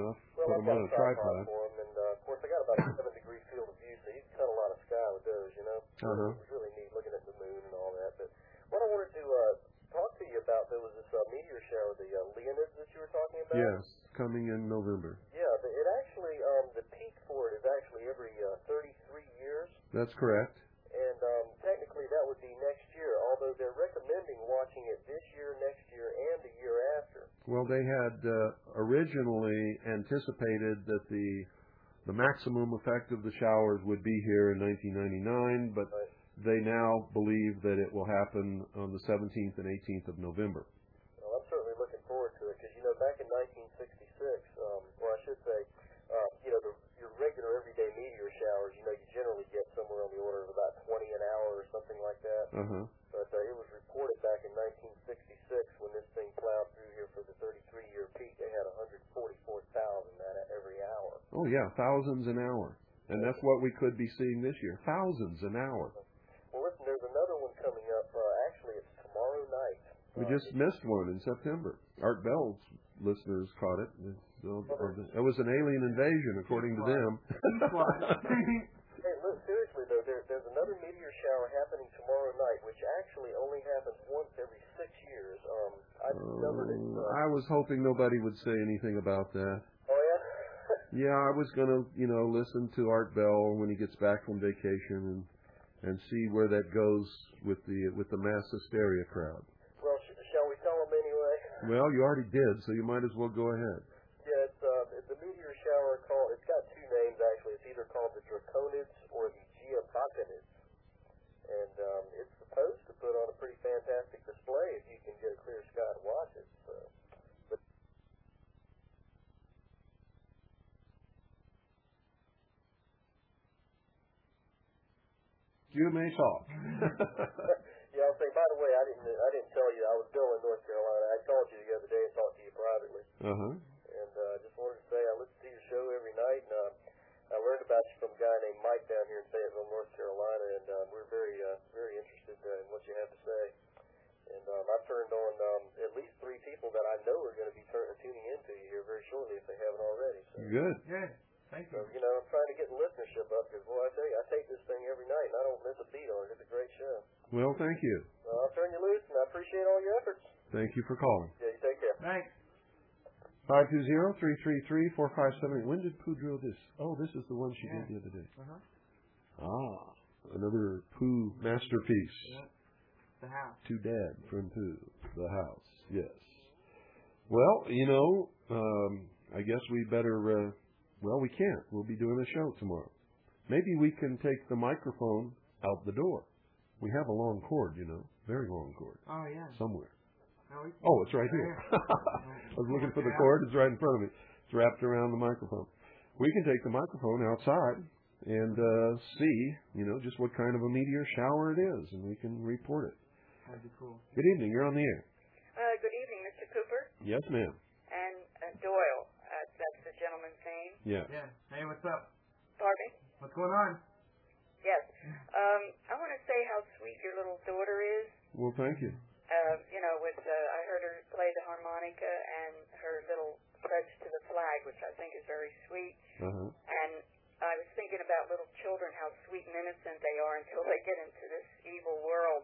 put I've them got on a a tripod tripod. for them, and uh, of course I got about a seven degree field of view, so you can cut a lot of sky with those, you know. Uh-huh. It was really neat looking at the moon and all that. But what I wanted to uh, talk to you about, there was this uh, meteor shower, the uh, Leonids that you were talking about. Yes, coming in November. Yeah, but it actually, um, the peak for it is actually every uh, thirty-three years. That's correct. And um, technically that would be next year, although they're recommending watching it this year, next year, and the year after. Well, they had uh, originally anticipated that the the maximum effect of the showers would be here in nineteen ninety-nine, but Right. they now believe that it will happen on the seventeenth and eighteenth of November. Well, I'm certainly looking forward to it because, you know, back in nineteen sixty-six, um, or I should say, uh, you know, the, your regular everyday meteor showers, you know, you generally get somewhere on the order of about twenty an hour or something like that. Uh-huh. But uh, it was reported back in nineteen sixty-six when this thing plowed through here for the thirty-three year peak, they had one hundred forty-four thousand at every hour. Oh, yeah, thousands an hour. And that's what we could be seeing this year, thousands an hour. Well, listen, there's another one coming up. Uh, actually, it's tomorrow night. We Uh, just missed one in September. Art Bell's listeners caught it. It was an alien invasion, according to them. Hey, look, seriously, though, there, there's another meteor shower happening tomorrow night, which actually only happens once every six years. Um, I discovered it. Uh, Uh, I was hoping nobody would say anything about that. oh, yeah? Yeah, I was going to, you know, listen to Art Bell when he gets back from vacation and and see where that goes with the with the mass hysteria crowd. Well, sh- shall we tell them anyway? Well, you already did, so you might as well go ahead. Yeah, it's, uh, it's a meteor shower called, it's got two names, actually. It's either called the Draconids or the Geobotanids. And um, it's supposed to put on a pretty fantastic display if you can get a clear sky to watch it. So. But You may talk. yeah, I'll say, by the way, I didn't I didn't tell you, I was Bill in North Carolina. I called you the other day and talked to you privately. Uh-huh. And uh, just wanted to say I listen to your show every night, and uh, I learned about you from a guy named Mike down here in Fayetteville, North Carolina, and uh, we're very uh, very interested uh, in what you have to say. And um, I've turned on um, at least three people that I know are going to be turn- tuning into you here very shortly if they haven't already. So. Good. Good. Thank So, you. you know, I'm trying to get listenership up because, boy, I tell you, I take this thing every night and I don't miss a beat on it. It's a great show. Well, thank you. Well, I'll turn you loose and I appreciate all your efforts. Thank you for calling. Yeah, you take care. Thanks. five two zero, three three three, four five seven eight. When did Pooh drill this? Oh, this is the one she Yeah. did the other day. Uh-huh. Ah, another Pooh masterpiece. Yeah. The house. To Dad from Pooh, the house. Yes. Well, you know, um, I guess we better. Uh, well, we can't. We'll be doing a show tomorrow. Maybe we can take the microphone out the door. We have a long cord, you know, very long cord. Oh, yeah. Somewhere. No, we- Oh, it's right here. I was looking for the cord. It's right in front of me. It's wrapped around the microphone. We can take the microphone outside and uh, see, you know, just what kind of a meteor shower it is, and we can report it. That'd be cool. Good evening. You're on the air. Uh, good evening, Mister Cooper. Yes, ma'am. And uh, Doyle. Uh, that's the gentleman's name. Yeah. Yeah. Hey, what's up? Pardon? What's going on? Yes. Um, I want to say how sweet your little daughter is. Well, thank you. Uh, you know, with uh, I heard her play the harmonica and her little pledge to the flag, which I think is very sweet. Uh-huh. And I was thinking about little children, how sweet and innocent they are until they get into this evil world.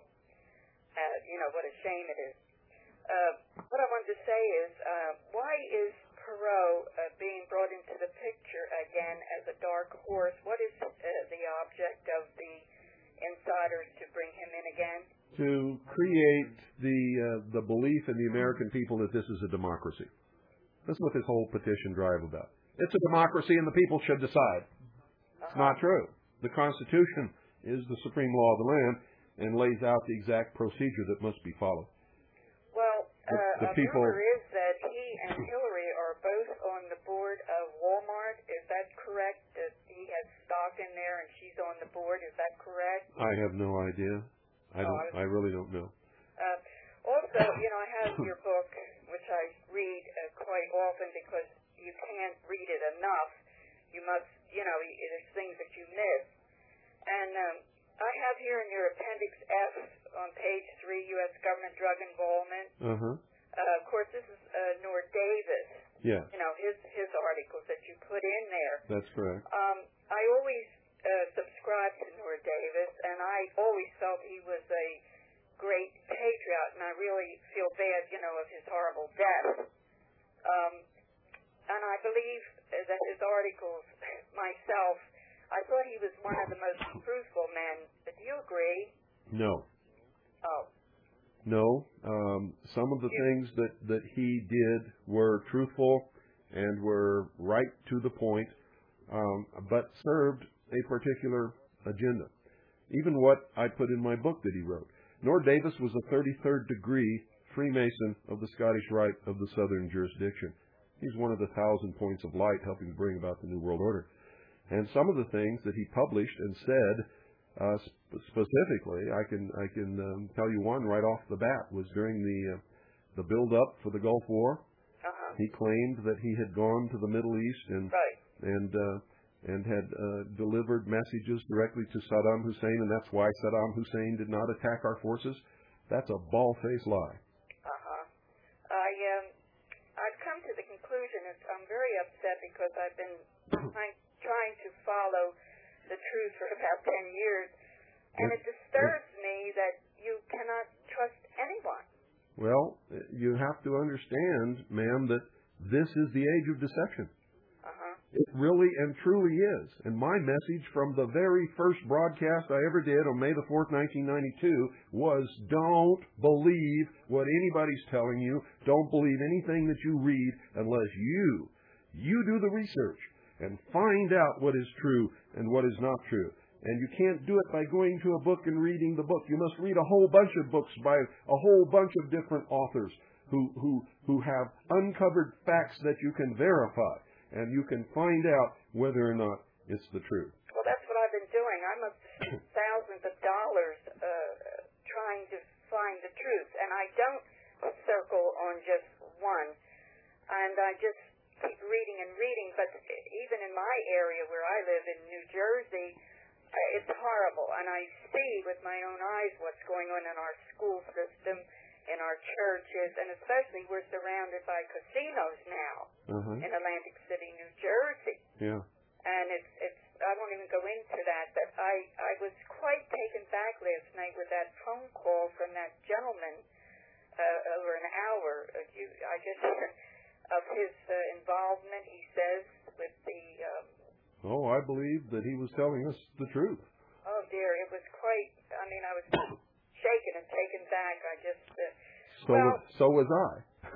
Uh, you know, what a shame it is. Uh, what I wanted to say is, uh, why is Perot uh, being brought into the picture again as a dark horse? What is uh, the object of the insiders to bring him in again? To create the uh, the belief in the American people that this is a democracy. That's what this whole petition drive about. It's a democracy and the people should decide. Uh-huh. It's not true. The Constitution is the supreme law of the land and lays out the exact procedure that must be followed. Well, The- uh, the a people- rumor is that he and Hillary are both on the board of Walmart. Is that correct? That he has stock in there and she's on the board. Is that correct? I have no idea. I Oh, don't. I- I really don't know. Uh, also, you know, I have your book, which I read uh, quite often because you can't read it enough. You must, you know, y- there's things that you miss. And um, I have here in your Appendix F on page three, U S government drug involvement. Uh-huh. Uh, of course, this is uh, Nord Davis. Yes. You know, his his articles that you put in there. That's correct. Um, I always uh, subscribed to Noor Davis, and I always felt he was a great patriot, and I really feel bad, you know, of his horrible death. Um, and I believe that his articles, myself, I thought he was one of the most truthful men. Do you agree? No. Oh. No. Um, some of the things that, that he did were truthful and were right to the point, um, but served a particular agenda. Even what I put in my book that he wrote. Noor Davis was a thirty-third degree Freemason of the Scottish Rite of the Southern Jurisdiction. He's one of the thousand points of light helping to bring about the New World Order. And some of the things that he published and said uh, sp- specifically, I can I can um, tell you one right off the bat, was during the uh, the build-up for the Gulf War. Uh-huh. He claimed that he had gone to the Middle East and right. and uh, and had uh, delivered messages directly to Saddam Hussein, and that's why Saddam Hussein did not attack our forces. That's a bald-faced lie. Uh-huh. I, um, I've come to the conclusion that I'm very upset because I've been trying, trying to follow the truth for about ten years, and it disturbs me that you cannot trust anyone. Well, you have to understand, ma'am, that this is the age of deception. It really and truly is. And my message from the very first broadcast I ever did on May the fourth, nineteen ninety-two was don't believe what anybody's telling you. Don't believe anything that you read unless you, you do the research and find out what is true and what is not true. And you can't do it by going to a book and reading the book. You must read a whole bunch of books by a whole bunch of different authors who, who, who have uncovered facts that you can verify. And you can find out whether or not it's the truth. Well, that's what I've been doing. I must have spent thousands of dollars uh, trying to find the truth. And I don't circle on just one. And I just keep reading and reading. But even in my area where I live in New Jersey, it's horrible. And I see with my own eyes what's going on in our school system, in our churches, and especially we're surrounded by casinos now uh-huh. in Atlantic City, New Jersey. Yeah. And it's, it's, I won't even go into that, but I, I was quite taken back last night with that phone call from that gentleman uh, over an hour, uh, you, I guess, of his uh, involvement, he says, with the... Um, oh, I believe that he was telling us the truth. Oh, dear, it was quite, I mean, I was... shaken and taken back. I just uh, so well, was, so was I.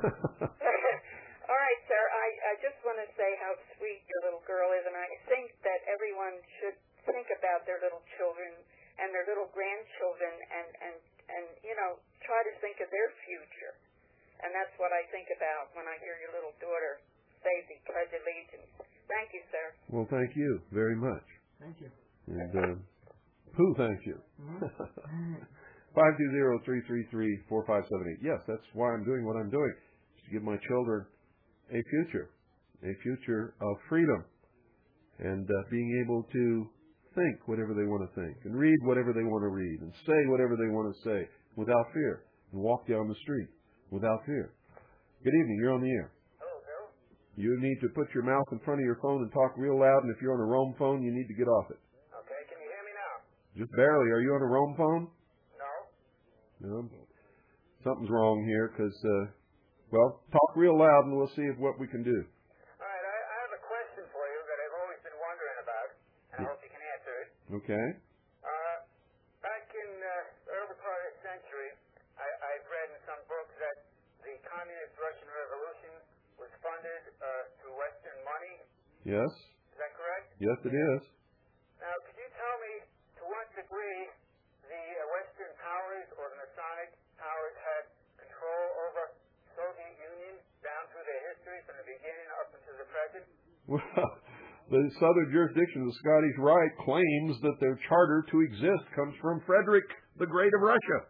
All right, sir. I, I just want to say how sweet your little girl is, and I think that everyone should think about their little children and their little grandchildren, and and and you know try to think of their future. And that's what I think about when I hear your little daughter say the Pledge of Allegiance. Thank you, sir. Well, thank you very much. Thank you. And uh, Pooh, thank you. Mm-hmm. five two zero, three three three, four five seven eight. Yes, that's why I'm doing what I'm doing, is to give my children a future, a future of freedom, and uh, being able to think whatever they want to think, and read whatever they want to read, and say whatever they want to say without fear, and walk down the street without fear. Good evening, you're on the air. Hello, Bill. You need to put your mouth in front of your phone and talk real loud, and if you're on a roam phone, you need to get off it. Okay, can you hear me now? Just barely. Are you on a roam phone? No. No, something's wrong here because, uh, well, talk real loud and we'll see if what we can do. All right, I, I have a question for you that I've always been wondering about, and I hope you can answer it. Okay. Uh, back in uh, the early part of the century, I, I've read in some books that the Communist Russian Revolution was funded uh, through Western money. Yes. Is that correct? Yes, it is. Now, could you tell me to what degree the uh, Western powers or the Masonic powers had control over Soviet Union down through their history from the beginning up until the present? Well, the Southern Jurisdiction of the Scottish Rite claims that their charter to exist comes from Frederick the Great of Russia.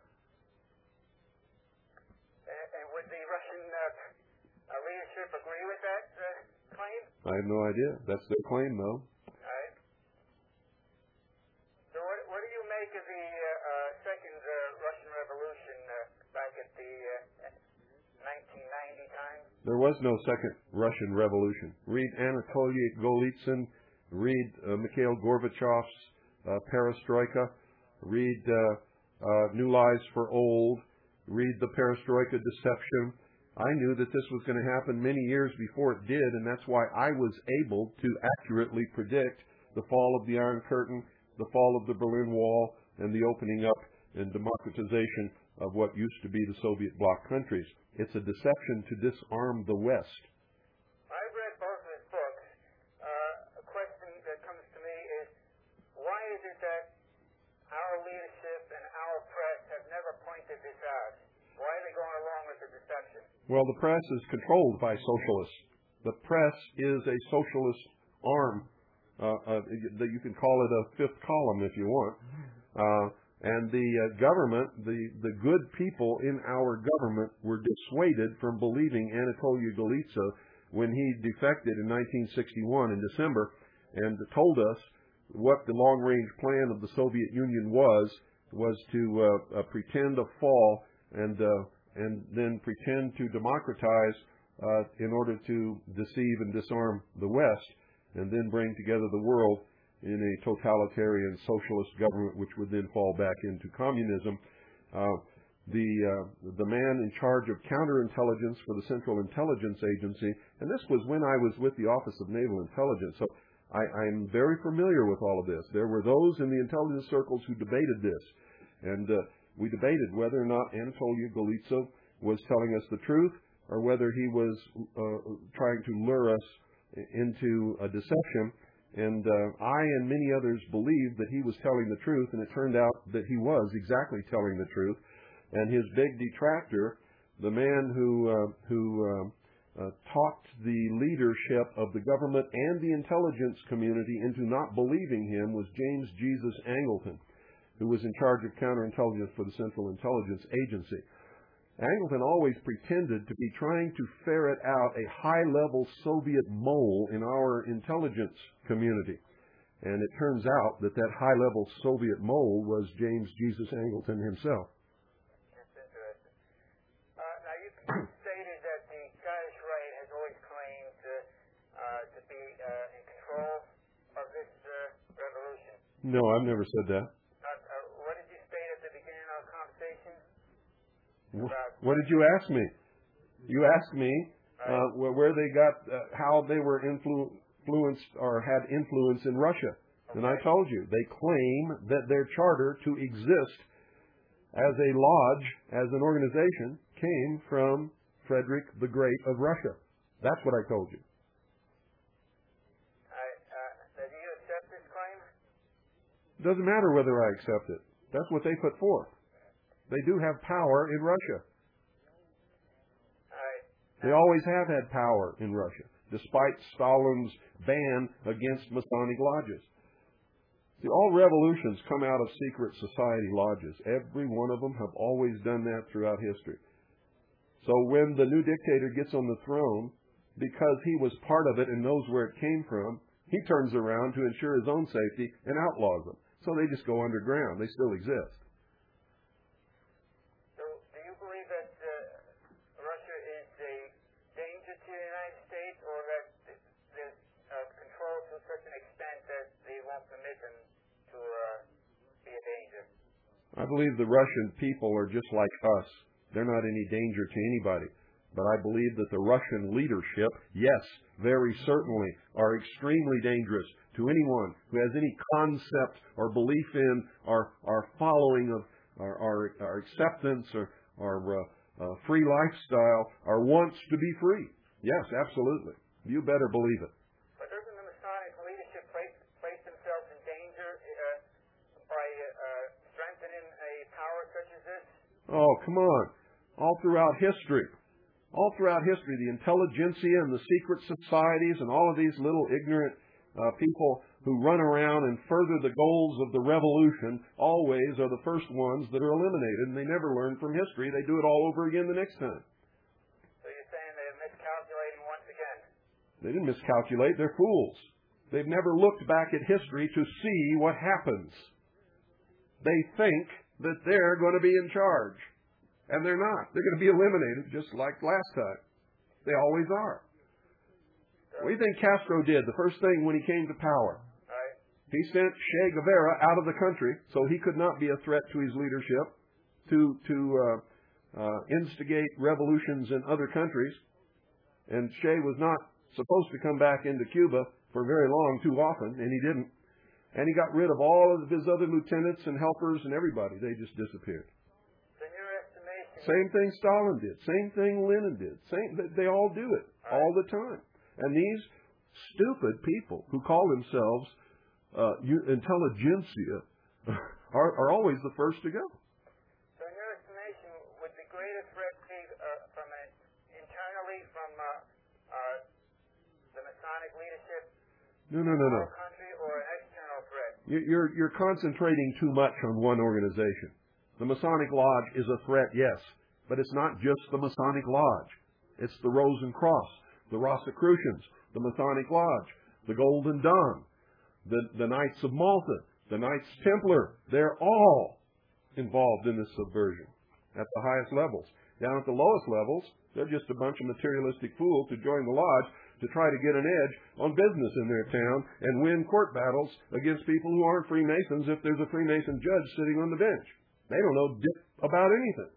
And, and would the Russian uh, uh, leadership agree with that uh, claim? I have no idea. That's their claim, though. Of the uh, uh, Second uh, Russian Revolution uh, back at the uh, nineteen ninety time? There was no second Russian Revolution. Read Anatoly Golitsyn, read uh, Mikhail Gorbachev's uh, Perestroika, read uh, uh, New Lies for Old, read the Perestroika Deception. I knew that this was going to happen many years before it did, and that's why I was able to accurately predict the fall of the Iron Curtain, the fall of the Berlin Wall, and the opening up and democratization of what used to be the Soviet bloc countries. It's a deception to disarm the West. I've read both of his books. Uh, a question that comes to me is, why is it that our leadership and our press have never pointed this out? Why are they going along with the deception? Well, the press is controlled by socialists. The press is a socialist arm. Uh, uh, you can call it a fifth column if you want. Uh, and the uh, government, the, the good people in our government were dissuaded from believing Anatoly Golitsyn when he defected in nineteen sixty-one in December and told us what the long-range plan of the Soviet Union was, was to uh, uh, pretend a fall and uh, and then pretend to democratize uh, in order to deceive and disarm the West, and then bring together the world in a totalitarian socialist government, which would then fall back into communism. Uh, the uh, the man in charge of counterintelligence for the Central Intelligence Agency, and this was when I was with the Office of Naval Intelligence, so I, I'm very familiar with all of this. There were those in the intelligence circles who debated this, and uh, we debated whether or not Anatoly Golitsyn was telling us the truth or whether he was uh, trying to lure us into a deception. And uh, I and many others believed that he was telling the truth, and it turned out that he was exactly telling the truth. And his big detractor, the man who uh, who uh, uh, talked the leadership of the government and the intelligence community into not believing him, was James Jesus Angleton, who was in charge of counterintelligence for the Central Intelligence Agency. Angleton always pretended to be trying to ferret out a high-level Soviet mole in our intelligence community. And it turns out that that high-level Soviet mole was James Jesus Angleton himself. That's interesting. Uh, now, you stated that the Scottish Rite has always claimed to, uh, to be uh, in control of this uh, revolution. No, I've never said that. What did you ask me? You asked me uh, where they got, uh, how they were influ- influenced or had influence in Russia. And I told you, they claim that their charter to exist as a lodge, as an organization, came from Frederick the Great of Russia. That's what I told you. I, uh, do you accept this claim? It doesn't matter whether I accept it. That's what they put forth. They do have power in Russia. They always have had power in Russia, despite Stalin's ban against Masonic lodges. See, all revolutions come out of secret society lodges. Every one of them have always done that throughout history. So when the new dictator gets on the throne, because he was part of it and knows where it came from, he turns around to ensure his own safety and outlaws them. So they just go underground. They still exist. I believe the Russian people are just like us. They're not any danger to anybody. But I believe that the Russian leadership, yes, very certainly, are extremely dangerous to anyone who has any concept or belief in our, our following of our, our, our acceptance or our uh, uh, free lifestyle, or wants to be free. Yes, absolutely. You better believe it. But doesn't the Masonic leadership place, place themselves in danger uh, by uh, strengthening a power such as this? Oh, come on. All throughout history. All throughout history, the intelligentsia and the secret societies and all of these little ignorant uh, people who run around and further the goals of the revolution always are the first ones that are eliminated, and they never learn from history. They do it all over again the next time. So you're saying they're miscalculating once again? They didn't miscalculate. They're fools. They've never looked back at history to see what happens. They think that they're going to be in charge. And they're not. They're going to be eliminated just like last time. They always are. What do you think Castro did the first thing when he came to power? Right. He sent Che Guevara out of the country so he could not be a threat to his leadership, to to uh, uh, instigate revolutions in other countries. And Che was not supposed to come back into Cuba for very long too often, and he didn't. And he got rid of all of his other lieutenants and helpers and everybody. They just disappeared. So in your estimation... Same thing Stalin did. Same thing Lenin did. Same. They all do it all the time. And these stupid people who call themselves uh, intelligentsia are, are always the first to go. So in your estimation, would the greatest threat be uh, from an internally from uh, uh, the Masonic leadership No, no, no, no. of our country, or an external threat? You're, you're concentrating too much on one organization. The Masonic Lodge is a threat, yes, but it's not just the Masonic Lodge. It's the Rose and Cross, the Rosicrucians, the Masonic Lodge, the Golden Dawn, the, the Knights of Malta, the Knights Templar. They're all involved in this subversion at the highest levels. Down at the lowest levels, they're just a bunch of materialistic fools who join the lodge to try to get an edge on business in their town and win court battles against people who aren't Freemasons if there's a Freemason judge sitting on the bench. They don't know dip about anything.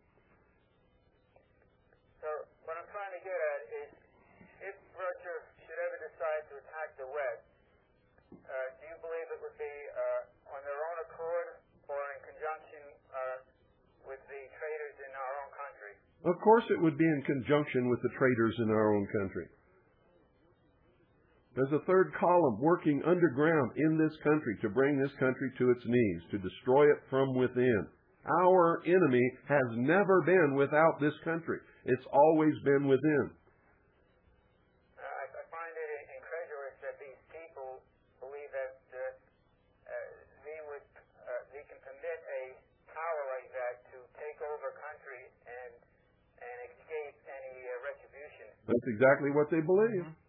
So what I'm trying to get at is, if Russia should ever decide to attack the West, uh, do you believe it would be uh, on their own accord or in conjunction uh, with the traitors in our own country? Of course it would be in conjunction with the traitors in our own country. There's a third column working underground in this country to bring this country to its knees, to destroy it from within. Our enemy has never been without this country. It's always been within. Uh, I, I find it incredulous that these people believe that uh, uh, they would, uh, they can permit a power like that to take over countries and and escape any uh, retribution. That's exactly what they believe. Mm-hmm.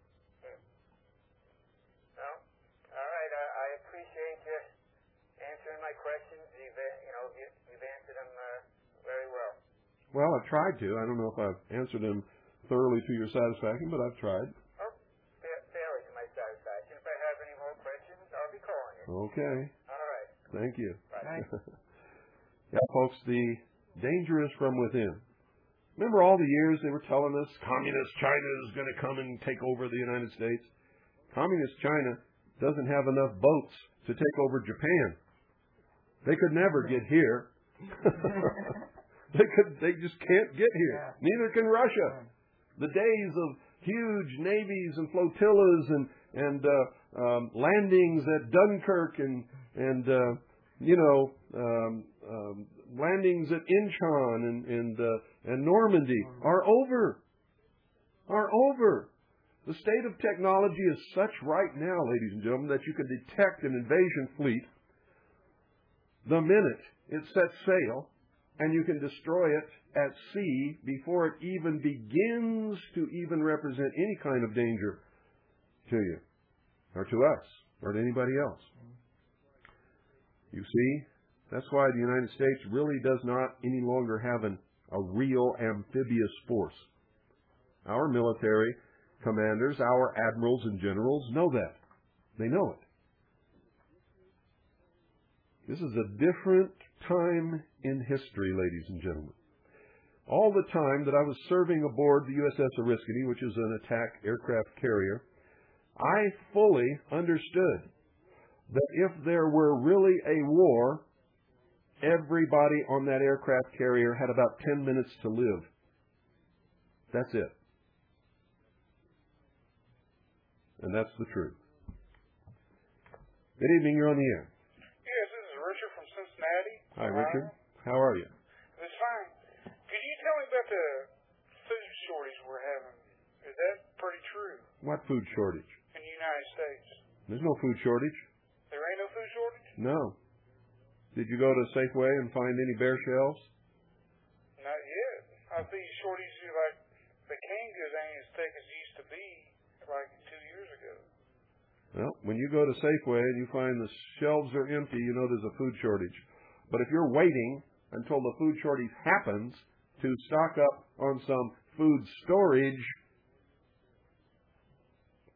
Well, all right. I, I appreciate you answering my questions. You've uh, you know you, you've answered them uh, very well. Well, I've tried to. I don't know if I've answered them thoroughly to your satisfaction, but I've tried. Oh, fa- fairly to my satisfaction. If I have any more questions, I'll be calling you. Okay. All right. Thank you. Bye. Yeah, folks, the danger is from within. Remember all the years they were telling us Communist China is going to come and take over the United States? Communist China doesn't have enough boats to take over Japan. They could never get here. they could. They just can't get here. Yeah. Neither can Russia. The days of huge navies and flotillas and and uh, um, landings at Dunkirk and and uh, you know um, um, landings at Incheon and and uh, and Normandy are over. Are over. The state of technology is such right now, ladies and gentlemen, that you can detect an invasion fleet the minute it sets sail, and you can destroy it at sea before it even begins to even represent any kind of danger to you, or to us, or to anybody else. You see, that's why the United States really does not any longer have an, a real amphibious force. Our military commanders, our admirals and generals know that. They know it. This is a different time in history, ladies and gentlemen. All the time that I was serving aboard the U S S Oriskany, which is an attack aircraft carrier, I fully understood that if there were really a war, everybody on that aircraft carrier had about ten minutes to live. That's it. And that's the truth. Good evening, you're on the air. Yes, this is Richard from Cincinnati. Hi, Richard. How are you? It's fine. Could you tell me about the food shortage we're having? Is that pretty true? What food shortage? In the United States. There's no food shortage. There ain't no food shortage? No. Did you go to Safeway and find any bare shelves? Not yet. I see shortages like the canned goods ain't as thick as it used to be like two years ago. Well, when you go to Safeway and you find the shelves are empty, you know there's a food shortage. But if you're waiting until the food shortage happens to stock up on some food storage,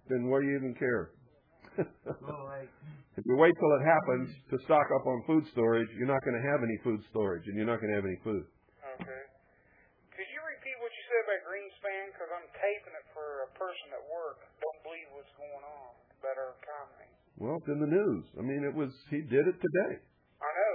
then what do you even care? Well, like, If you wait till it happens to stock up on food storage, you're not going to have any food storage, and you're not going to have any food. Okay. Could you repeat what you said about Greenspan? Because I'm taping it for a person at work. Don't believe what's going on about our economy. Well, it's in the news. I mean, it was he did it today. I know.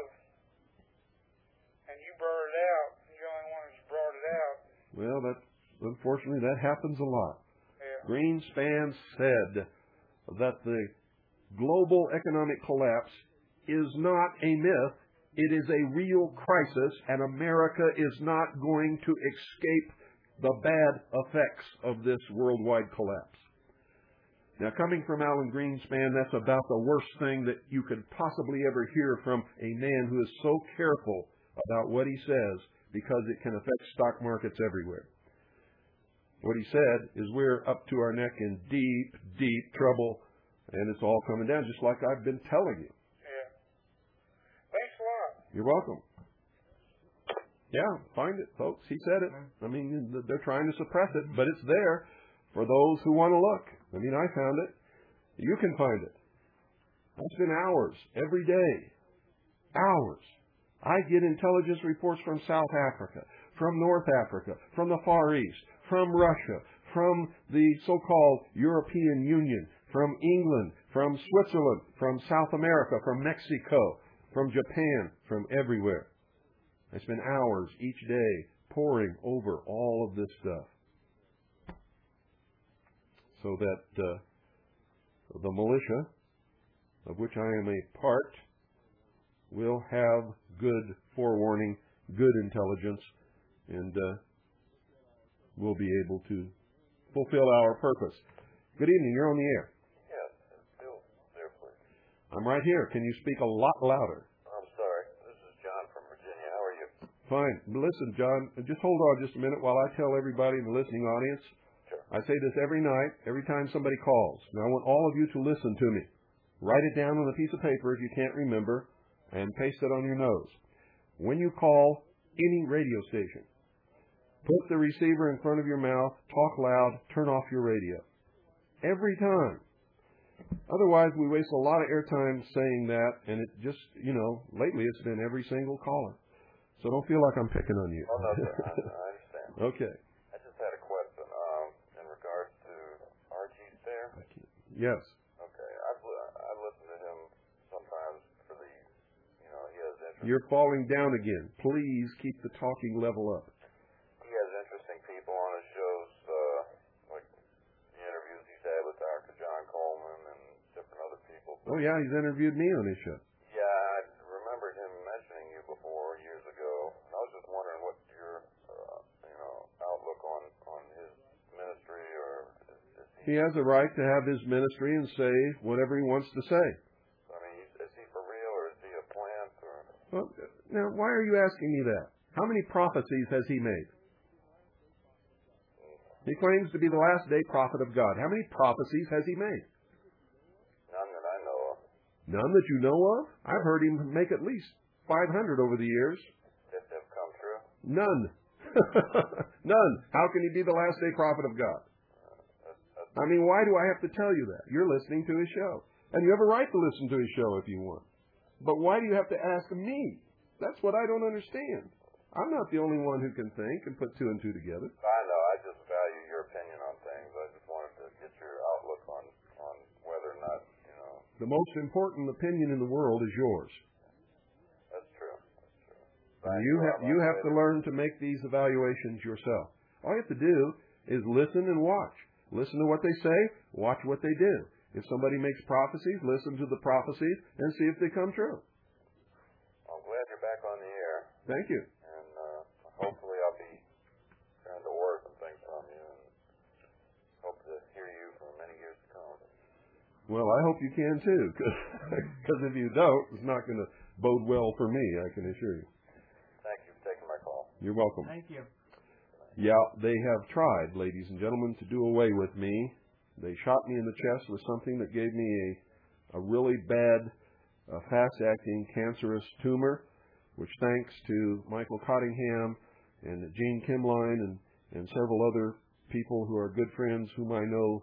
And you brought it out. You're the only one who's brought it out. Well, that's unfortunately that happens a lot. Yeah. Greenspan said that the global economic collapse is not a myth. It is a real crisis, and America is not going to escape the bad effects of this worldwide collapse. Now, coming from Alan Greenspan, that's about the worst thing that you could possibly ever hear from a man who is so careful about what he says because it can affect stock markets everywhere. What he said is we're up to our neck in deep, deep trouble, and it's all coming down, just like I've been telling you. Yeah. Thanks a lot. You're welcome. Yeah, find it, folks. He said it. I mean, they're trying to suppress it, but it's there for those who want to look. I mean, I found it. You can find it. I spend hours every day. Hours. I get intelligence reports from South Africa, from North Africa, from the Far East, from Russia, from the so-called European Union, from England, from Switzerland, from South America, from Mexico, from Japan, from everywhere. I spend hours each day poring over all of this stuff so that uh, the militia, of which I am a part, will have good forewarning, good intelligence, and uh, we'll be able to fulfill our purpose. Good evening. You're on the air. Yes, Bill, there, please. I'm right here. Can you speak a lot louder? I'm sorry. This is John from Virginia. How are you? Fine. Listen, John, just hold on just a minute while I tell everybody in the listening audience. Sure. I say this every night, every time somebody calls. Now, I want all of you to listen to me. Write it down on a piece of paper if you can't remember, and paste it on your nose. When you call any radio station, put the receiver in front of your mouth, talk loud, turn off your radio. Every time. Otherwise, we waste a lot of airtime saying that, and it just, you know, lately it's been every single caller. So don't feel like I'm picking on you. Oh, no, sir. I, I understand. Okay. I just had a question um, in regards to R G Stair. Yes. Okay. I've, I've listened to him sometimes for the, you know, he has interest. You're falling down again. Please keep the talking level up. He has interesting people on his shows, uh, like the interviews he's had with Doctor John Coleman and different other people. Oh, yeah, he's interviewed me on his show. Yeah, I remembered him mentioning you before years ago. I was just wondering what your, uh, you know, outlook on, on his ministry, or is, is he... He has a right to have his ministry and say whatever he wants to say. I mean, is he for real, or is he a plant, or... Well, now, why are you asking me that? How many prophecies has he made? He claims to be the last day prophet of God. How many prophecies has he made? None that I know of. None that you know of? I've heard him make at least five hundred over the years. That have come true? None. None. How can he be the last day prophet of God? I mean, why do I have to tell you that? You're listening to his show. And you have a right to listen to his show if you want. But why do you have to ask me? That's what I don't understand. I'm not the only one who can think and put two and two together. I know. I just value your opinion on things. I just wanted to get your outlook on, on whether or not, you know... The most important opinion in the world is yours. That's true. That's true. And you have, you have to learn to make these evaluations yourself. All you have to do is listen and watch. Listen to what they say, watch what they do. If somebody makes prophecies, listen to the prophecies and see if they come true. I'm glad you're back on the air. Thank you. And uh, hopefully I'll be trying to work and things from you, and hope to hear you for many years to come. Well, I hope you can too, because if you don't, it's not going to bode well for me, I can assure you. Thank you for taking my call. You're welcome. Thank you. Yeah, they have tried, ladies and gentlemen, to do away with me. They shot me in the chest with something that gave me a, a really bad, uh, fast-acting cancerous tumor, which thanks to Michael Cottingham and Gene Kimline and, and several other people who are good friends whom I know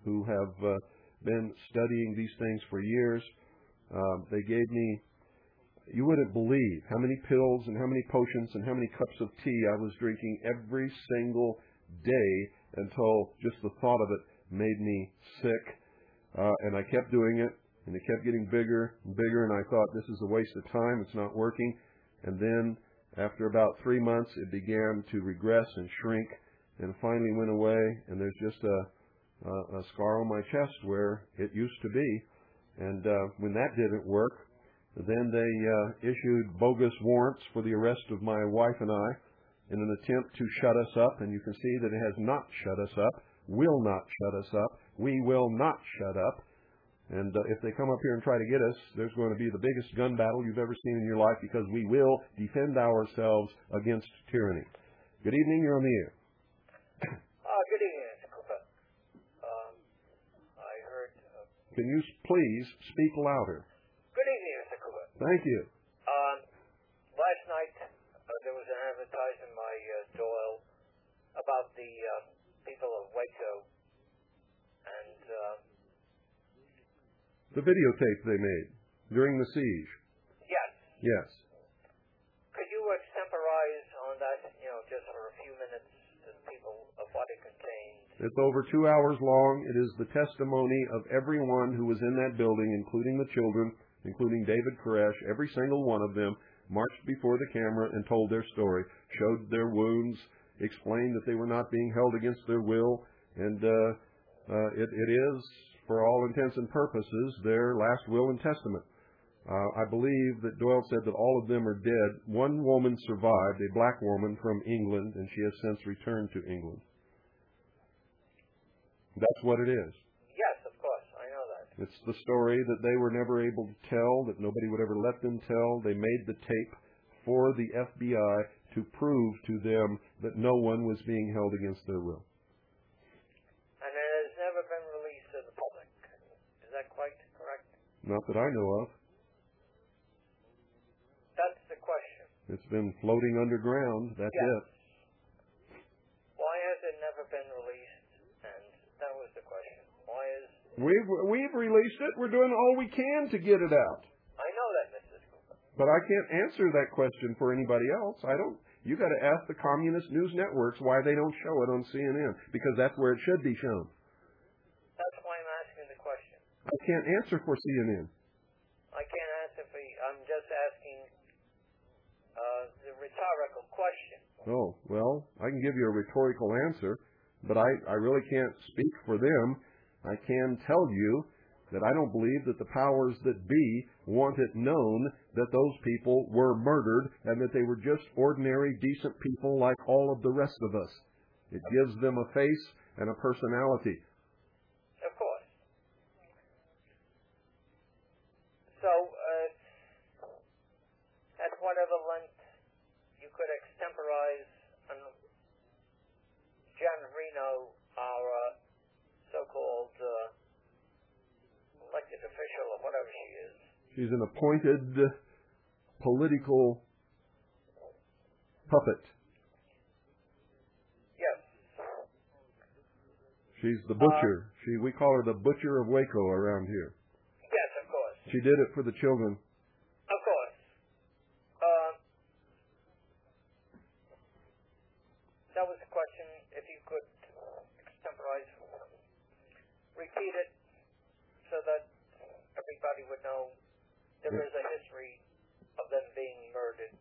who have uh, been studying these things for years. Uh, they gave me, you wouldn't believe how many pills and how many potions and how many cups of tea I was drinking every single day until just the thought of it made me sick. Uh, and I kept doing it, and it kept getting bigger and bigger, and I thought, this is a waste of time. It's not working. And then after about three months, it began to regress and shrink, and finally went away, and there's just a, a, a scar on my chest where it used to be. And uh, when that didn't work, then they uh, issued bogus warrants for the arrest of my wife and I in an attempt to shut us up, and you can see that it has not shut us up, will not shut us up. We will not shut up. And uh, if they come up here and try to get us, there's going to be the biggest gun battle you've ever seen in your life, because we will defend ourselves against tyranny. Good evening. You're on the air. Uh, good evening, Mister Cooper. Um, I heard... Uh, Can you please speak louder? Good evening, Mister Cooper. Thank you. Um, last night, uh, there was an advertisement by uh, Doyle about the uh, people of Waco, and... Uh, The videotape they made during the siege. Yes. Yes. Could you extemporize on that, you know, just for a few minutes to the people of what it contained? It's over two hours long. It is the testimony of everyone who was in that building, including the children, including David Koresh. Every single one of them marched before the camera and told their story, showed their wounds, explained that they were not being held against their will, and uh, uh, it, it is... for all intents and purposes, their last will and testament. Uh, I believe that Doyle said that all of them are dead. One woman survived, a black woman from England, and she has since returned to England. That's what it is. Yes, of course. I know that. It's the story that they were never able to tell, that nobody would ever let them tell. They made the tape for the F B I to prove to them that no one was being held against their will. Not that I know of. That's the question. It's been floating underground. That's yes. it. Why has it never been released? And that was the question. Why is... We've, we've released it. We're doing all we can to get it out. I know that, Missus Cooper. But I can't answer that question for anybody else. I don't... You got to ask the communist news networks why they don't show it on C N N, because that's where it should be shown. That's why I'm asking the question. I can't answer for C N N. I can't answer for you. I'm just asking uh, the rhetorical question. Oh, well, I can give you a rhetorical answer, but I, I really can't speak for them. I can tell you that I don't believe that the powers that be want it known that those people were murdered and that they were just ordinary, decent people like all of the rest of us. It gives them a face and a personality. So, uh, at whatever length you could extemporize on Janet Reno, our uh, so-called uh, elected official or whatever she is. She's an appointed political puppet. Yes. She's the butcher. Uh, she we call her the butcher of Waco around here. She did it for the children. Of course. Uh, that was the question. If you could extemporize, repeat it so that everybody would know there yeah. is a history of them being murdered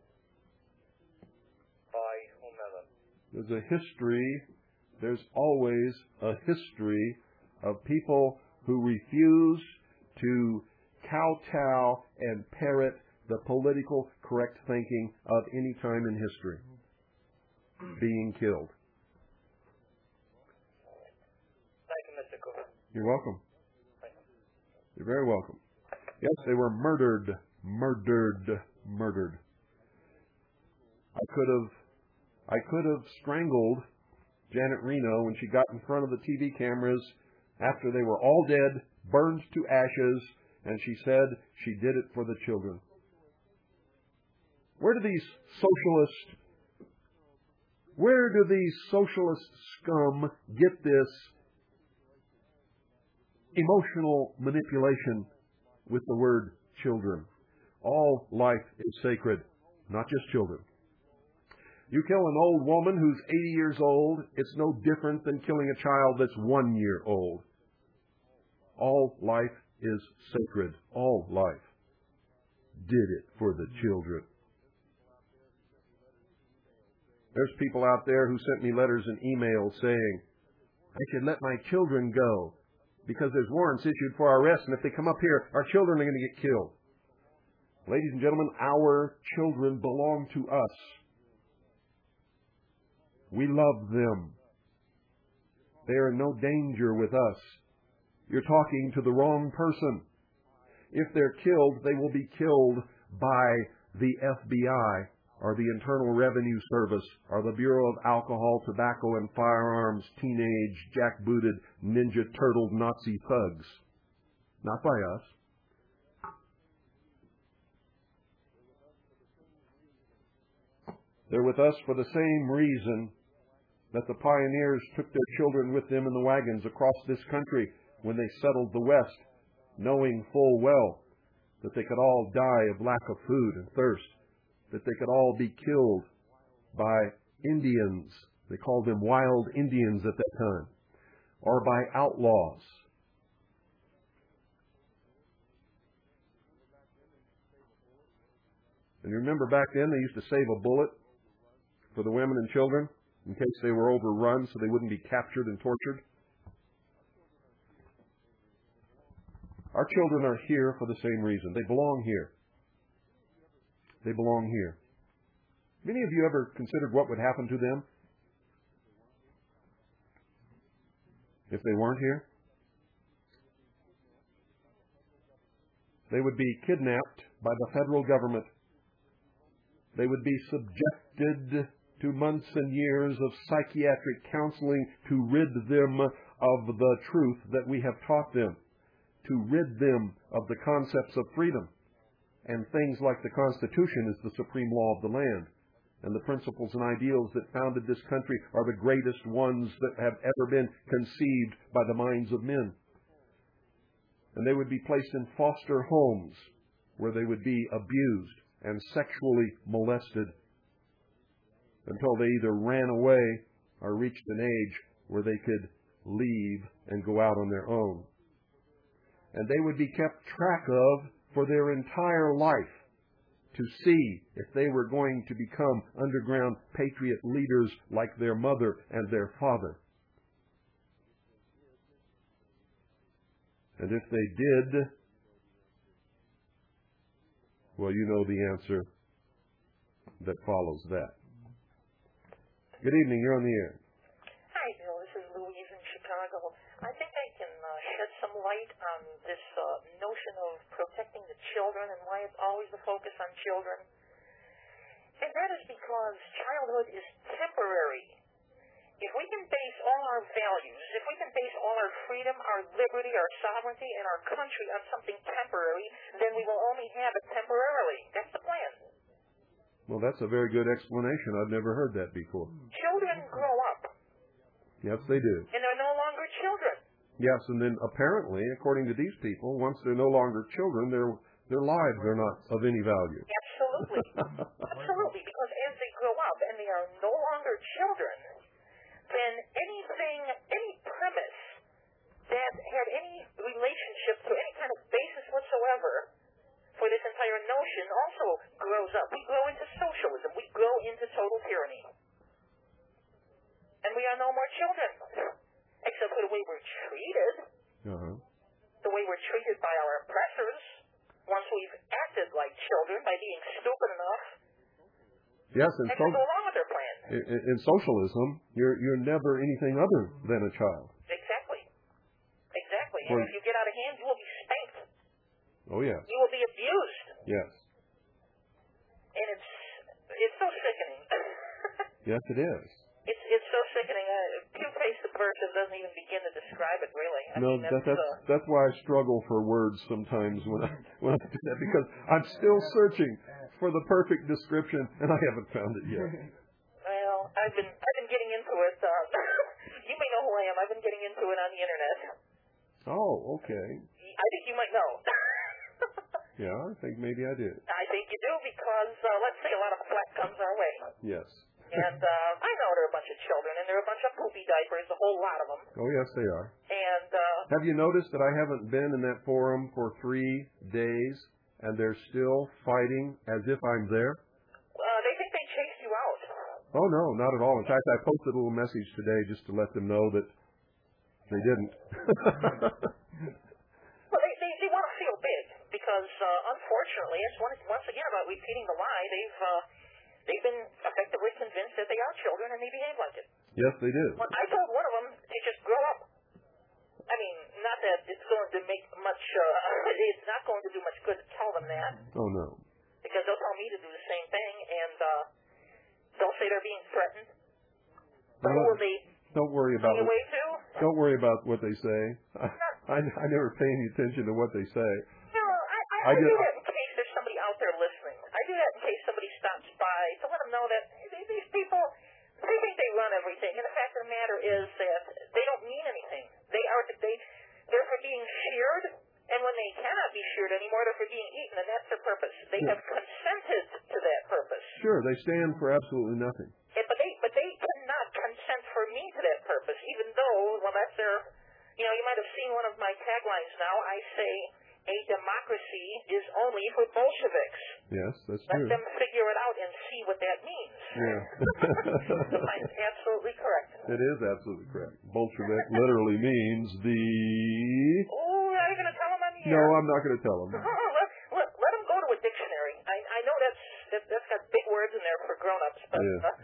by whomever. There's a history. There's always a history of people who refuse to kowtow and parrot the political correct thinking of any time in history. Being killed. Thank you, Mister Cooper. You're welcome. Thank you. You're very welcome. Yes, they were murdered. Murdered. Murdered. I could have I could have strangled Janet Reno when she got in front of the T V cameras after they were all dead, burned to ashes, and she said she did it for the children. Where do these socialist, where do these socialist scum get this emotional manipulation with the word children. All life is sacred, not just children. You kill an old woman who's eighty years old, it's no different than killing a child that's one year old. All life is sacred. All life did it for the children. There's people out there who sent me letters and emails saying, I should let my children go because there's warrants issued for our arrest, and if they come up here, our children are going to get killed. Ladies and gentlemen, our children belong to us. We love them. They are in no danger with us. You're talking to the wrong person. If they're killed, they will be killed by the F B I or the Internal Revenue Service or the Bureau of Alcohol, Tobacco, and Firearms, teenage, jackbooted, ninja turtled Nazi thugs. Not by us. They're with us for the same reason that the pioneers took their children with them in the wagons across this country when they settled the West, knowing full well that they could all die of lack of food and thirst, that they could all be killed by Indians. They called them wild Indians at that time, or by outlaws. And you remember back then they used to save a bullet for the women and children in case they were overrun so they wouldn't be captured and tortured. Our children are here for the same reason. They belong here. They belong here. Many of you ever considered what would happen to them if they weren't here? They would be kidnapped by the federal government. They would be subjected to months and years of psychiatric counseling to rid them of the truth that we have taught them, to rid them of the concepts of freedom. And things like the Constitution is the supreme law of the land. And the principles and ideals that founded this country are the greatest ones that have ever been conceived by the minds of men. And they would be placed in foster homes where they would be abused and sexually molested until they either ran away or reached an age where they could leave and go out on their own. And they would be kept track of for their entire life to see if they were going to become underground patriot leaders like their mother and their father. And if they did, well, you know the answer that follows that. Good evening. You're on the air. Hi, Bill. This is Louise in Chicago. I think I can uh, shed some light on this uh, notion of protecting the children and why it's always the focus on children. And that is because childhood is temporary. If we can base all our values, if we can base all our freedom, our liberty, our sovereignty, and our country on something temporary, then we will only have it temporarily. That's the plan. Well, that's a very good explanation. I've never heard that before. Children grow up. Yes, they do. And they're no longer children. Yes, and then apparently, according to these people, once they're no longer children, their their lives are not of any value. Absolutely. Absolutely, because as they grow up and they are no longer children, then anything, any premise that had any relationship to any kind of basis whatsoever for this entire notion also grows up. We grow into socialism. We grow into total tyranny. And we are no more children, except for the way we're treated, Uh-huh. the way we're treated by our oppressors, once we've acted like children by being stupid enough Yes, and and so, to go along with their plan. in, in socialism, you're you're never anything other than a child. Exactly. Exactly. Well, and if you get out of hand, you will be spanked. Oh, yes. You will be abused. Yes. And it's it's so sickening. Yes, it is. It's it's so sickening. Uh, two-faced subversive doesn't even begin to describe it, really. I No, mean, that, that's, that's uh, that's why I struggle for words sometimes when I when I do that, because I'm still searching for the perfect description and I haven't found it yet. well, I've been I've been getting into it. Uh, you may know who I am. I've been getting into it on the internet. Oh, okay. I think you might know. Yeah, I think maybe I did. I think you do because, uh, let's say, a lot of flack comes our way. Yes. And uh, I know there are a bunch of children, and there are a bunch of poopy diapers, a whole lot of them. Oh, yes, they are. And uh, have you noticed that I haven't been in that forum for three days, and they're still fighting as if I'm there? Uh, they think they chased you out. Oh, no, not at all. In fact, I posted a little message today just to let them know that they didn't. Well, they, they, they want to feel big because, uh, unfortunately, it's once, once again about repeating the lie. They've uh, they've been effectively convinced that they are children and they behave like it. Yes, they do. Well, I told one of them to just grow up. I mean, not that it's going to make much, uh, it's not going to do much good to tell them that. Oh, no. Because they'll tell me to do the same thing, and uh, they'll say they're being threatened. But who will they don't worry about away to? Don't worry about what they say. I, I never pay any attention to what they say. No, I, I, I, I do that in case there's somebody out there listening. I do that in case somebody stops by to let them know that these people, they think they run everything. And the fact of the matter is that they don't mean anything. They are, they, they're for being sheared, and when they cannot be sheared anymore, they're for being eaten, and that's their purpose. They yeah. have consented to that purpose. Sure, they stand for absolutely nothing. Yeah, but they, but they cannot consent for me to that purpose, even though, well, that's their, you know, you might have seen one of my taglines now. I say, a democracy is only for Bolsheviks. Yes, that's Let true. Let them figure it out and see what that means. Yeah. That's absolutely correct. It is absolutely correct. Bolshevik literally means the... Oh, are you going to tell them on the No, air? I'm not going to tell them. let, let, let them go to a dictionary. I, I know that's, that, that's got big words in there for grown-ups, but yeah. uh,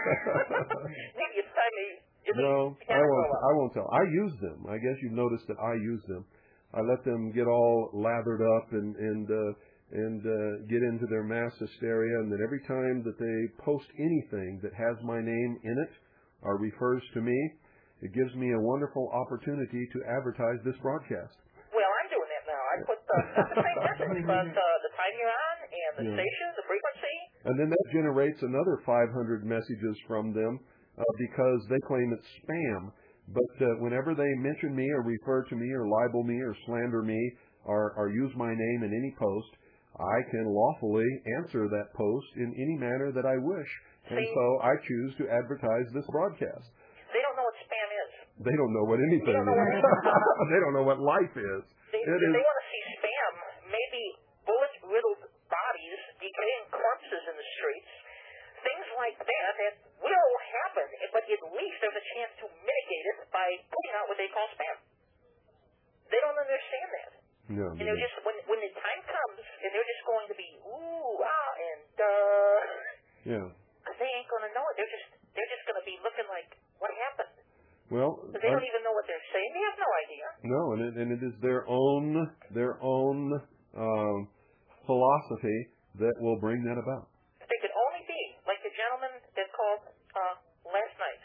maybe it's time they... No, I won't. I won't tell. I use them. I guess you've noticed that I use them. I let them get all lathered up and and uh, and uh, get into their mass hysteria, and then every time that they post anything that has my name in it or refers to me, it gives me a wonderful opportunity to advertise this broadcast. Well, I'm doing that now. I put the, not the same message, but uh, the time you're on and the yeah. station, the frequency. And then that generates another five hundred messages from them. Uh, because they claim it's spam. But uh, whenever they mention me or refer to me or libel me or slander me or, or use my name in any post, I can lawfully answer that post in any manner that I wish. And See, so I choose to advertise this broadcast. They don't know what spam is. They don't know what anything they is. What they don't know what life is. They, it if is. they want to see spam, maybe bullet-riddled bodies, decaying corpses in the streets, things like that that will happen, but at least there's a chance to mitigate it by putting out what they call spam. They don't understand that. No. And they're just, when when the time comes, and they're just going to be, ooh, ah, and uh, yeah. They ain't going to know it. They're just, they're just going to be looking like, what happened? Well, they don't I, even know what they're saying. They have no idea. No, and it, and it is their own, their own um, philosophy that will bring that about. They could only be like the gentleman that called uh, last night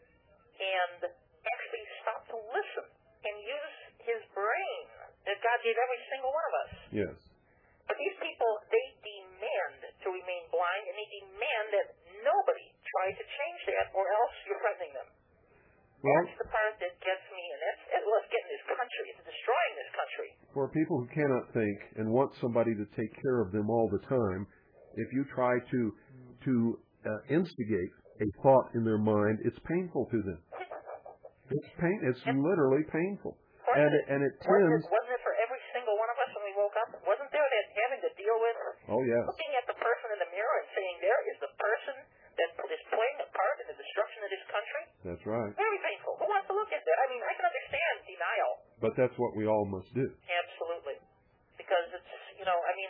and actually stop to listen and use his brain that God gave every single one of us. Yes. But these people, they demand to remain blind, and they demand that nobody try to change that, or else you're threatening them. Well, that's the part that gets me, and that's, that's what's getting this country. It's destroying this country. For people who cannot think and want somebody to take care of them all the time, if you try to to uh, instigate a thought in their mind, it's painful to them. It's pain. It's and literally painful, and it, and it tends. Wasn't it, wasn't it for every single one of us when we woke up? Wasn't there that having to deal with? Oh yes. Looking at the person in the mirror and saying, "There is the person that is playing a part in the destruction of this country." That's right. Very painful. Who wants to look at that? I mean, I can understand denial. But that's what we all must do. Absolutely, because it's you know, I mean,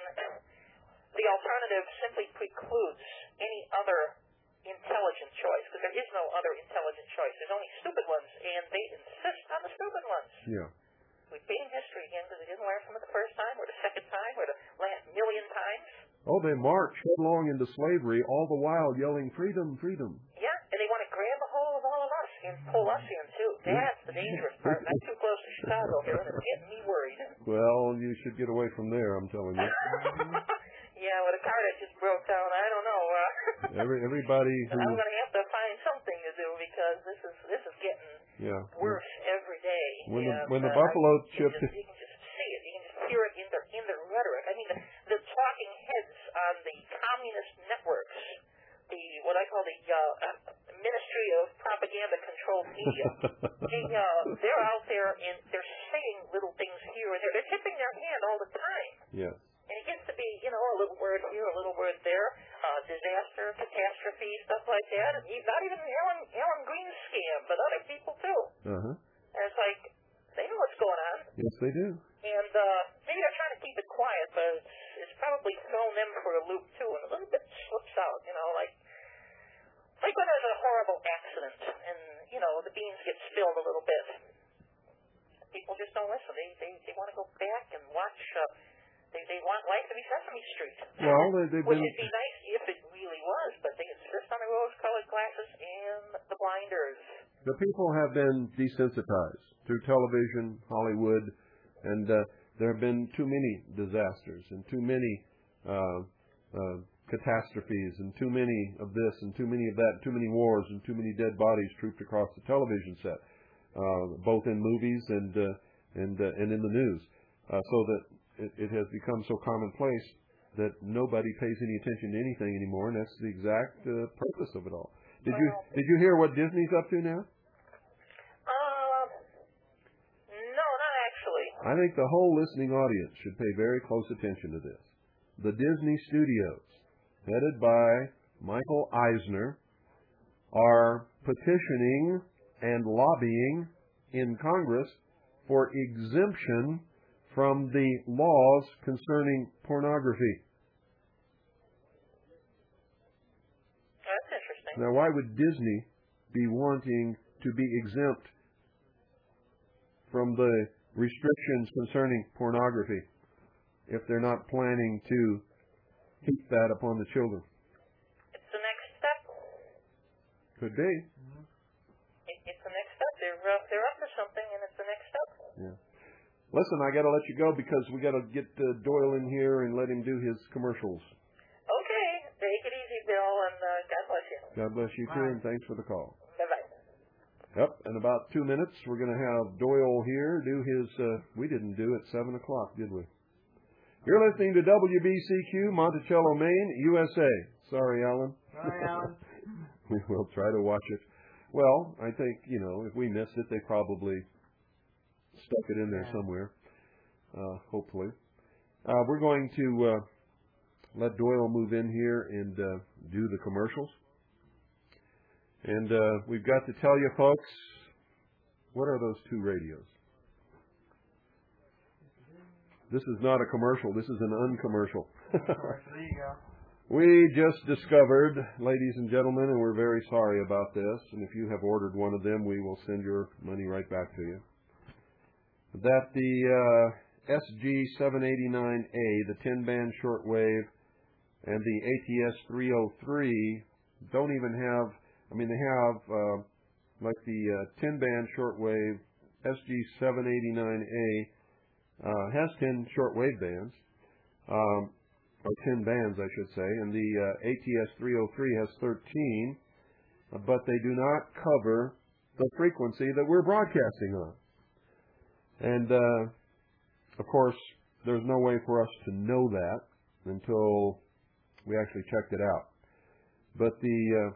the alternative simply precludes any other intelligent choice, because there is no other intelligent choice. There's only stupid ones, and they insist on the stupid ones. Yeah. Repeating history again because they didn't learn from it the first time, or the second time, or the last million times. Oh, they march headlong into slavery, all the while yelling, freedom, freedom. Yeah, and they want to grab a hold of all of us and pull us in, too. That's the dangerous part. I'm too close to Chicago here, and it's getting me worried. Well, you should get away from there, I'm telling you. Yeah, with a car that just broke down. I don't know. Uh, Every everybody who I'm going to have to find something to do because this is this is getting yeah worse every day. when the and, when the uh, buffalo you chip can, just, you can just see it. You can just hear it in their in their rhetoric. I mean, the, the talking heads on the communist networks, the what I call the uh, Ministry of Propaganda Controlled Media. they, uh, they're out there and they're saying little things here and there. They're tipping their hand all the time. yes. And it gets to be, you know, a little word here, a little word there, uh, disaster, catastrophe, stuff like that. And not even the Alan, Alan Green scam, but other people too. Uh-huh. And it's like, they know what's going on. Yes, they do. And uh, maybe they're trying to keep it quiet, but it's, it's probably thrown them for a loop too. And a little bit slips out, you know, like like when there's a horrible accident and, you know, the beans get spilled a little bit. People just don't listen. They they, they want to go back and watch... Uh, They, they want life to be Sesame Street. Well, they, they've Which been... would be nice if it really was, but they insist on the rose-colored glasses and the blinders. The people have been desensitized through television, Hollywood, and uh, there have been too many disasters and too many uh, uh, catastrophes and too many of this and too many of that, too many wars and too many dead bodies trooped across the television set, uh, both in movies and uh, and uh, and in the news, uh, so that It, it has become so commonplace that nobody pays any attention to anything anymore, and that's the exact uh, purpose of it all. Did you did you hear what Disney's up to now? Uh, no, not actually. I think the whole listening audience should pay very close attention to this. The Disney Studios, headed by Michael Eisner, are petitioning and lobbying in Congress for exemption from the laws concerning pornography. That's interesting. Now, why would Disney be wanting to be exempt from the restrictions concerning pornography if they're not planning to heap that upon the children? It's the next step. Could be. Mm-hmm. It, it's the next step. They're, uh, they're up to something, and it's the next step. Yeah. Listen, I got to let you go because we got to get uh, Doyle in here and let him do his commercials. Okay. Take it easy, Bill, and uh, God bless you. God bless you, too, and thanks for the call. Bye-bye. Yep, in about two minutes, we're going to have Doyle here do his, uh, we didn't do it seven o'clock, did we? You're listening to W B C Q, Monticello, Maine, U S A. Sorry, Alan. Sorry, Alan. We will try to watch it. Well, I think, you know, if we missed it, they probably stuck it in there somewhere, uh, hopefully. Uh, we're going to uh, let Doyle move in here and uh, do the commercials. And uh, we've got to tell you, folks, what are those two radios? This is not a commercial. This is an uncommercial. There you go. We just discovered, ladies and gentlemen, and we're very sorry about this, and if you have ordered one of them, we will send your money right back to you, that the uh, S G seven eighty-nine A, the ten-band shortwave, and the A T S three oh three don't even have, I mean, they have, uh, like the uh, ten-band shortwave, S G seven eighty-nine A uh, has ten shortwave bands, um, or ten bands, I should say, and the uh, A T S three oh three has thirteen, but they do not cover the frequency that we're broadcasting on. And, uh, of course, there's no way for us to know that until we actually checked it out. But the uh,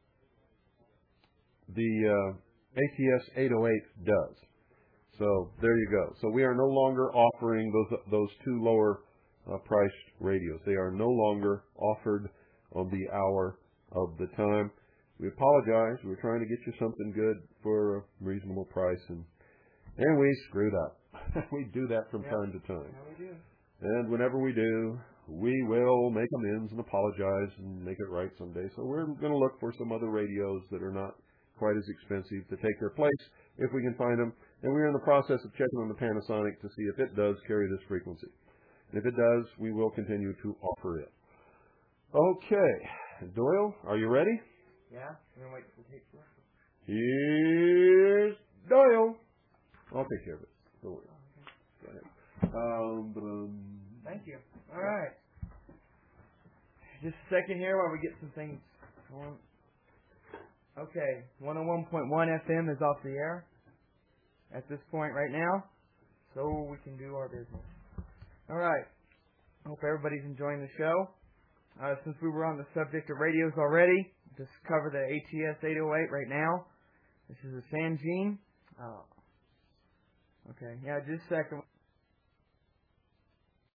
the uh, A T S eight oh eight does. So there you go. So we are no longer offering those those two lower uh, priced radios. They are no longer offered on the hour of the time. We apologize. We're trying to get you something good for a reasonable price, and and we screwed up. We do that from yep. time to time. Yeah, we do. And whenever we do, we will make amends and apologize and make it right someday. So we're going to look for some other radios that are not quite as expensive to take their place if we can find them. And we're in the process of checking on the Panasonic to see if it does carry this frequency. And if it does, we will continue to offer it. Okay. Doyle, are you ready? Yeah. I'm going to wait for the tape. Here's Doyle. I'll take care of it. Don't worry. Go ahead. Um, but, um, Thank you. All right. just a second here while we get some things going. Okay, one oh one point one F M is off the air at this point right now, so we can do our business. All right. Hope everybody's enjoying the show. Uh, since we were on the subject of radios already, just cover the A T S eight oh eight right now. This is a Sangean. Uh, okay, yeah, just a second.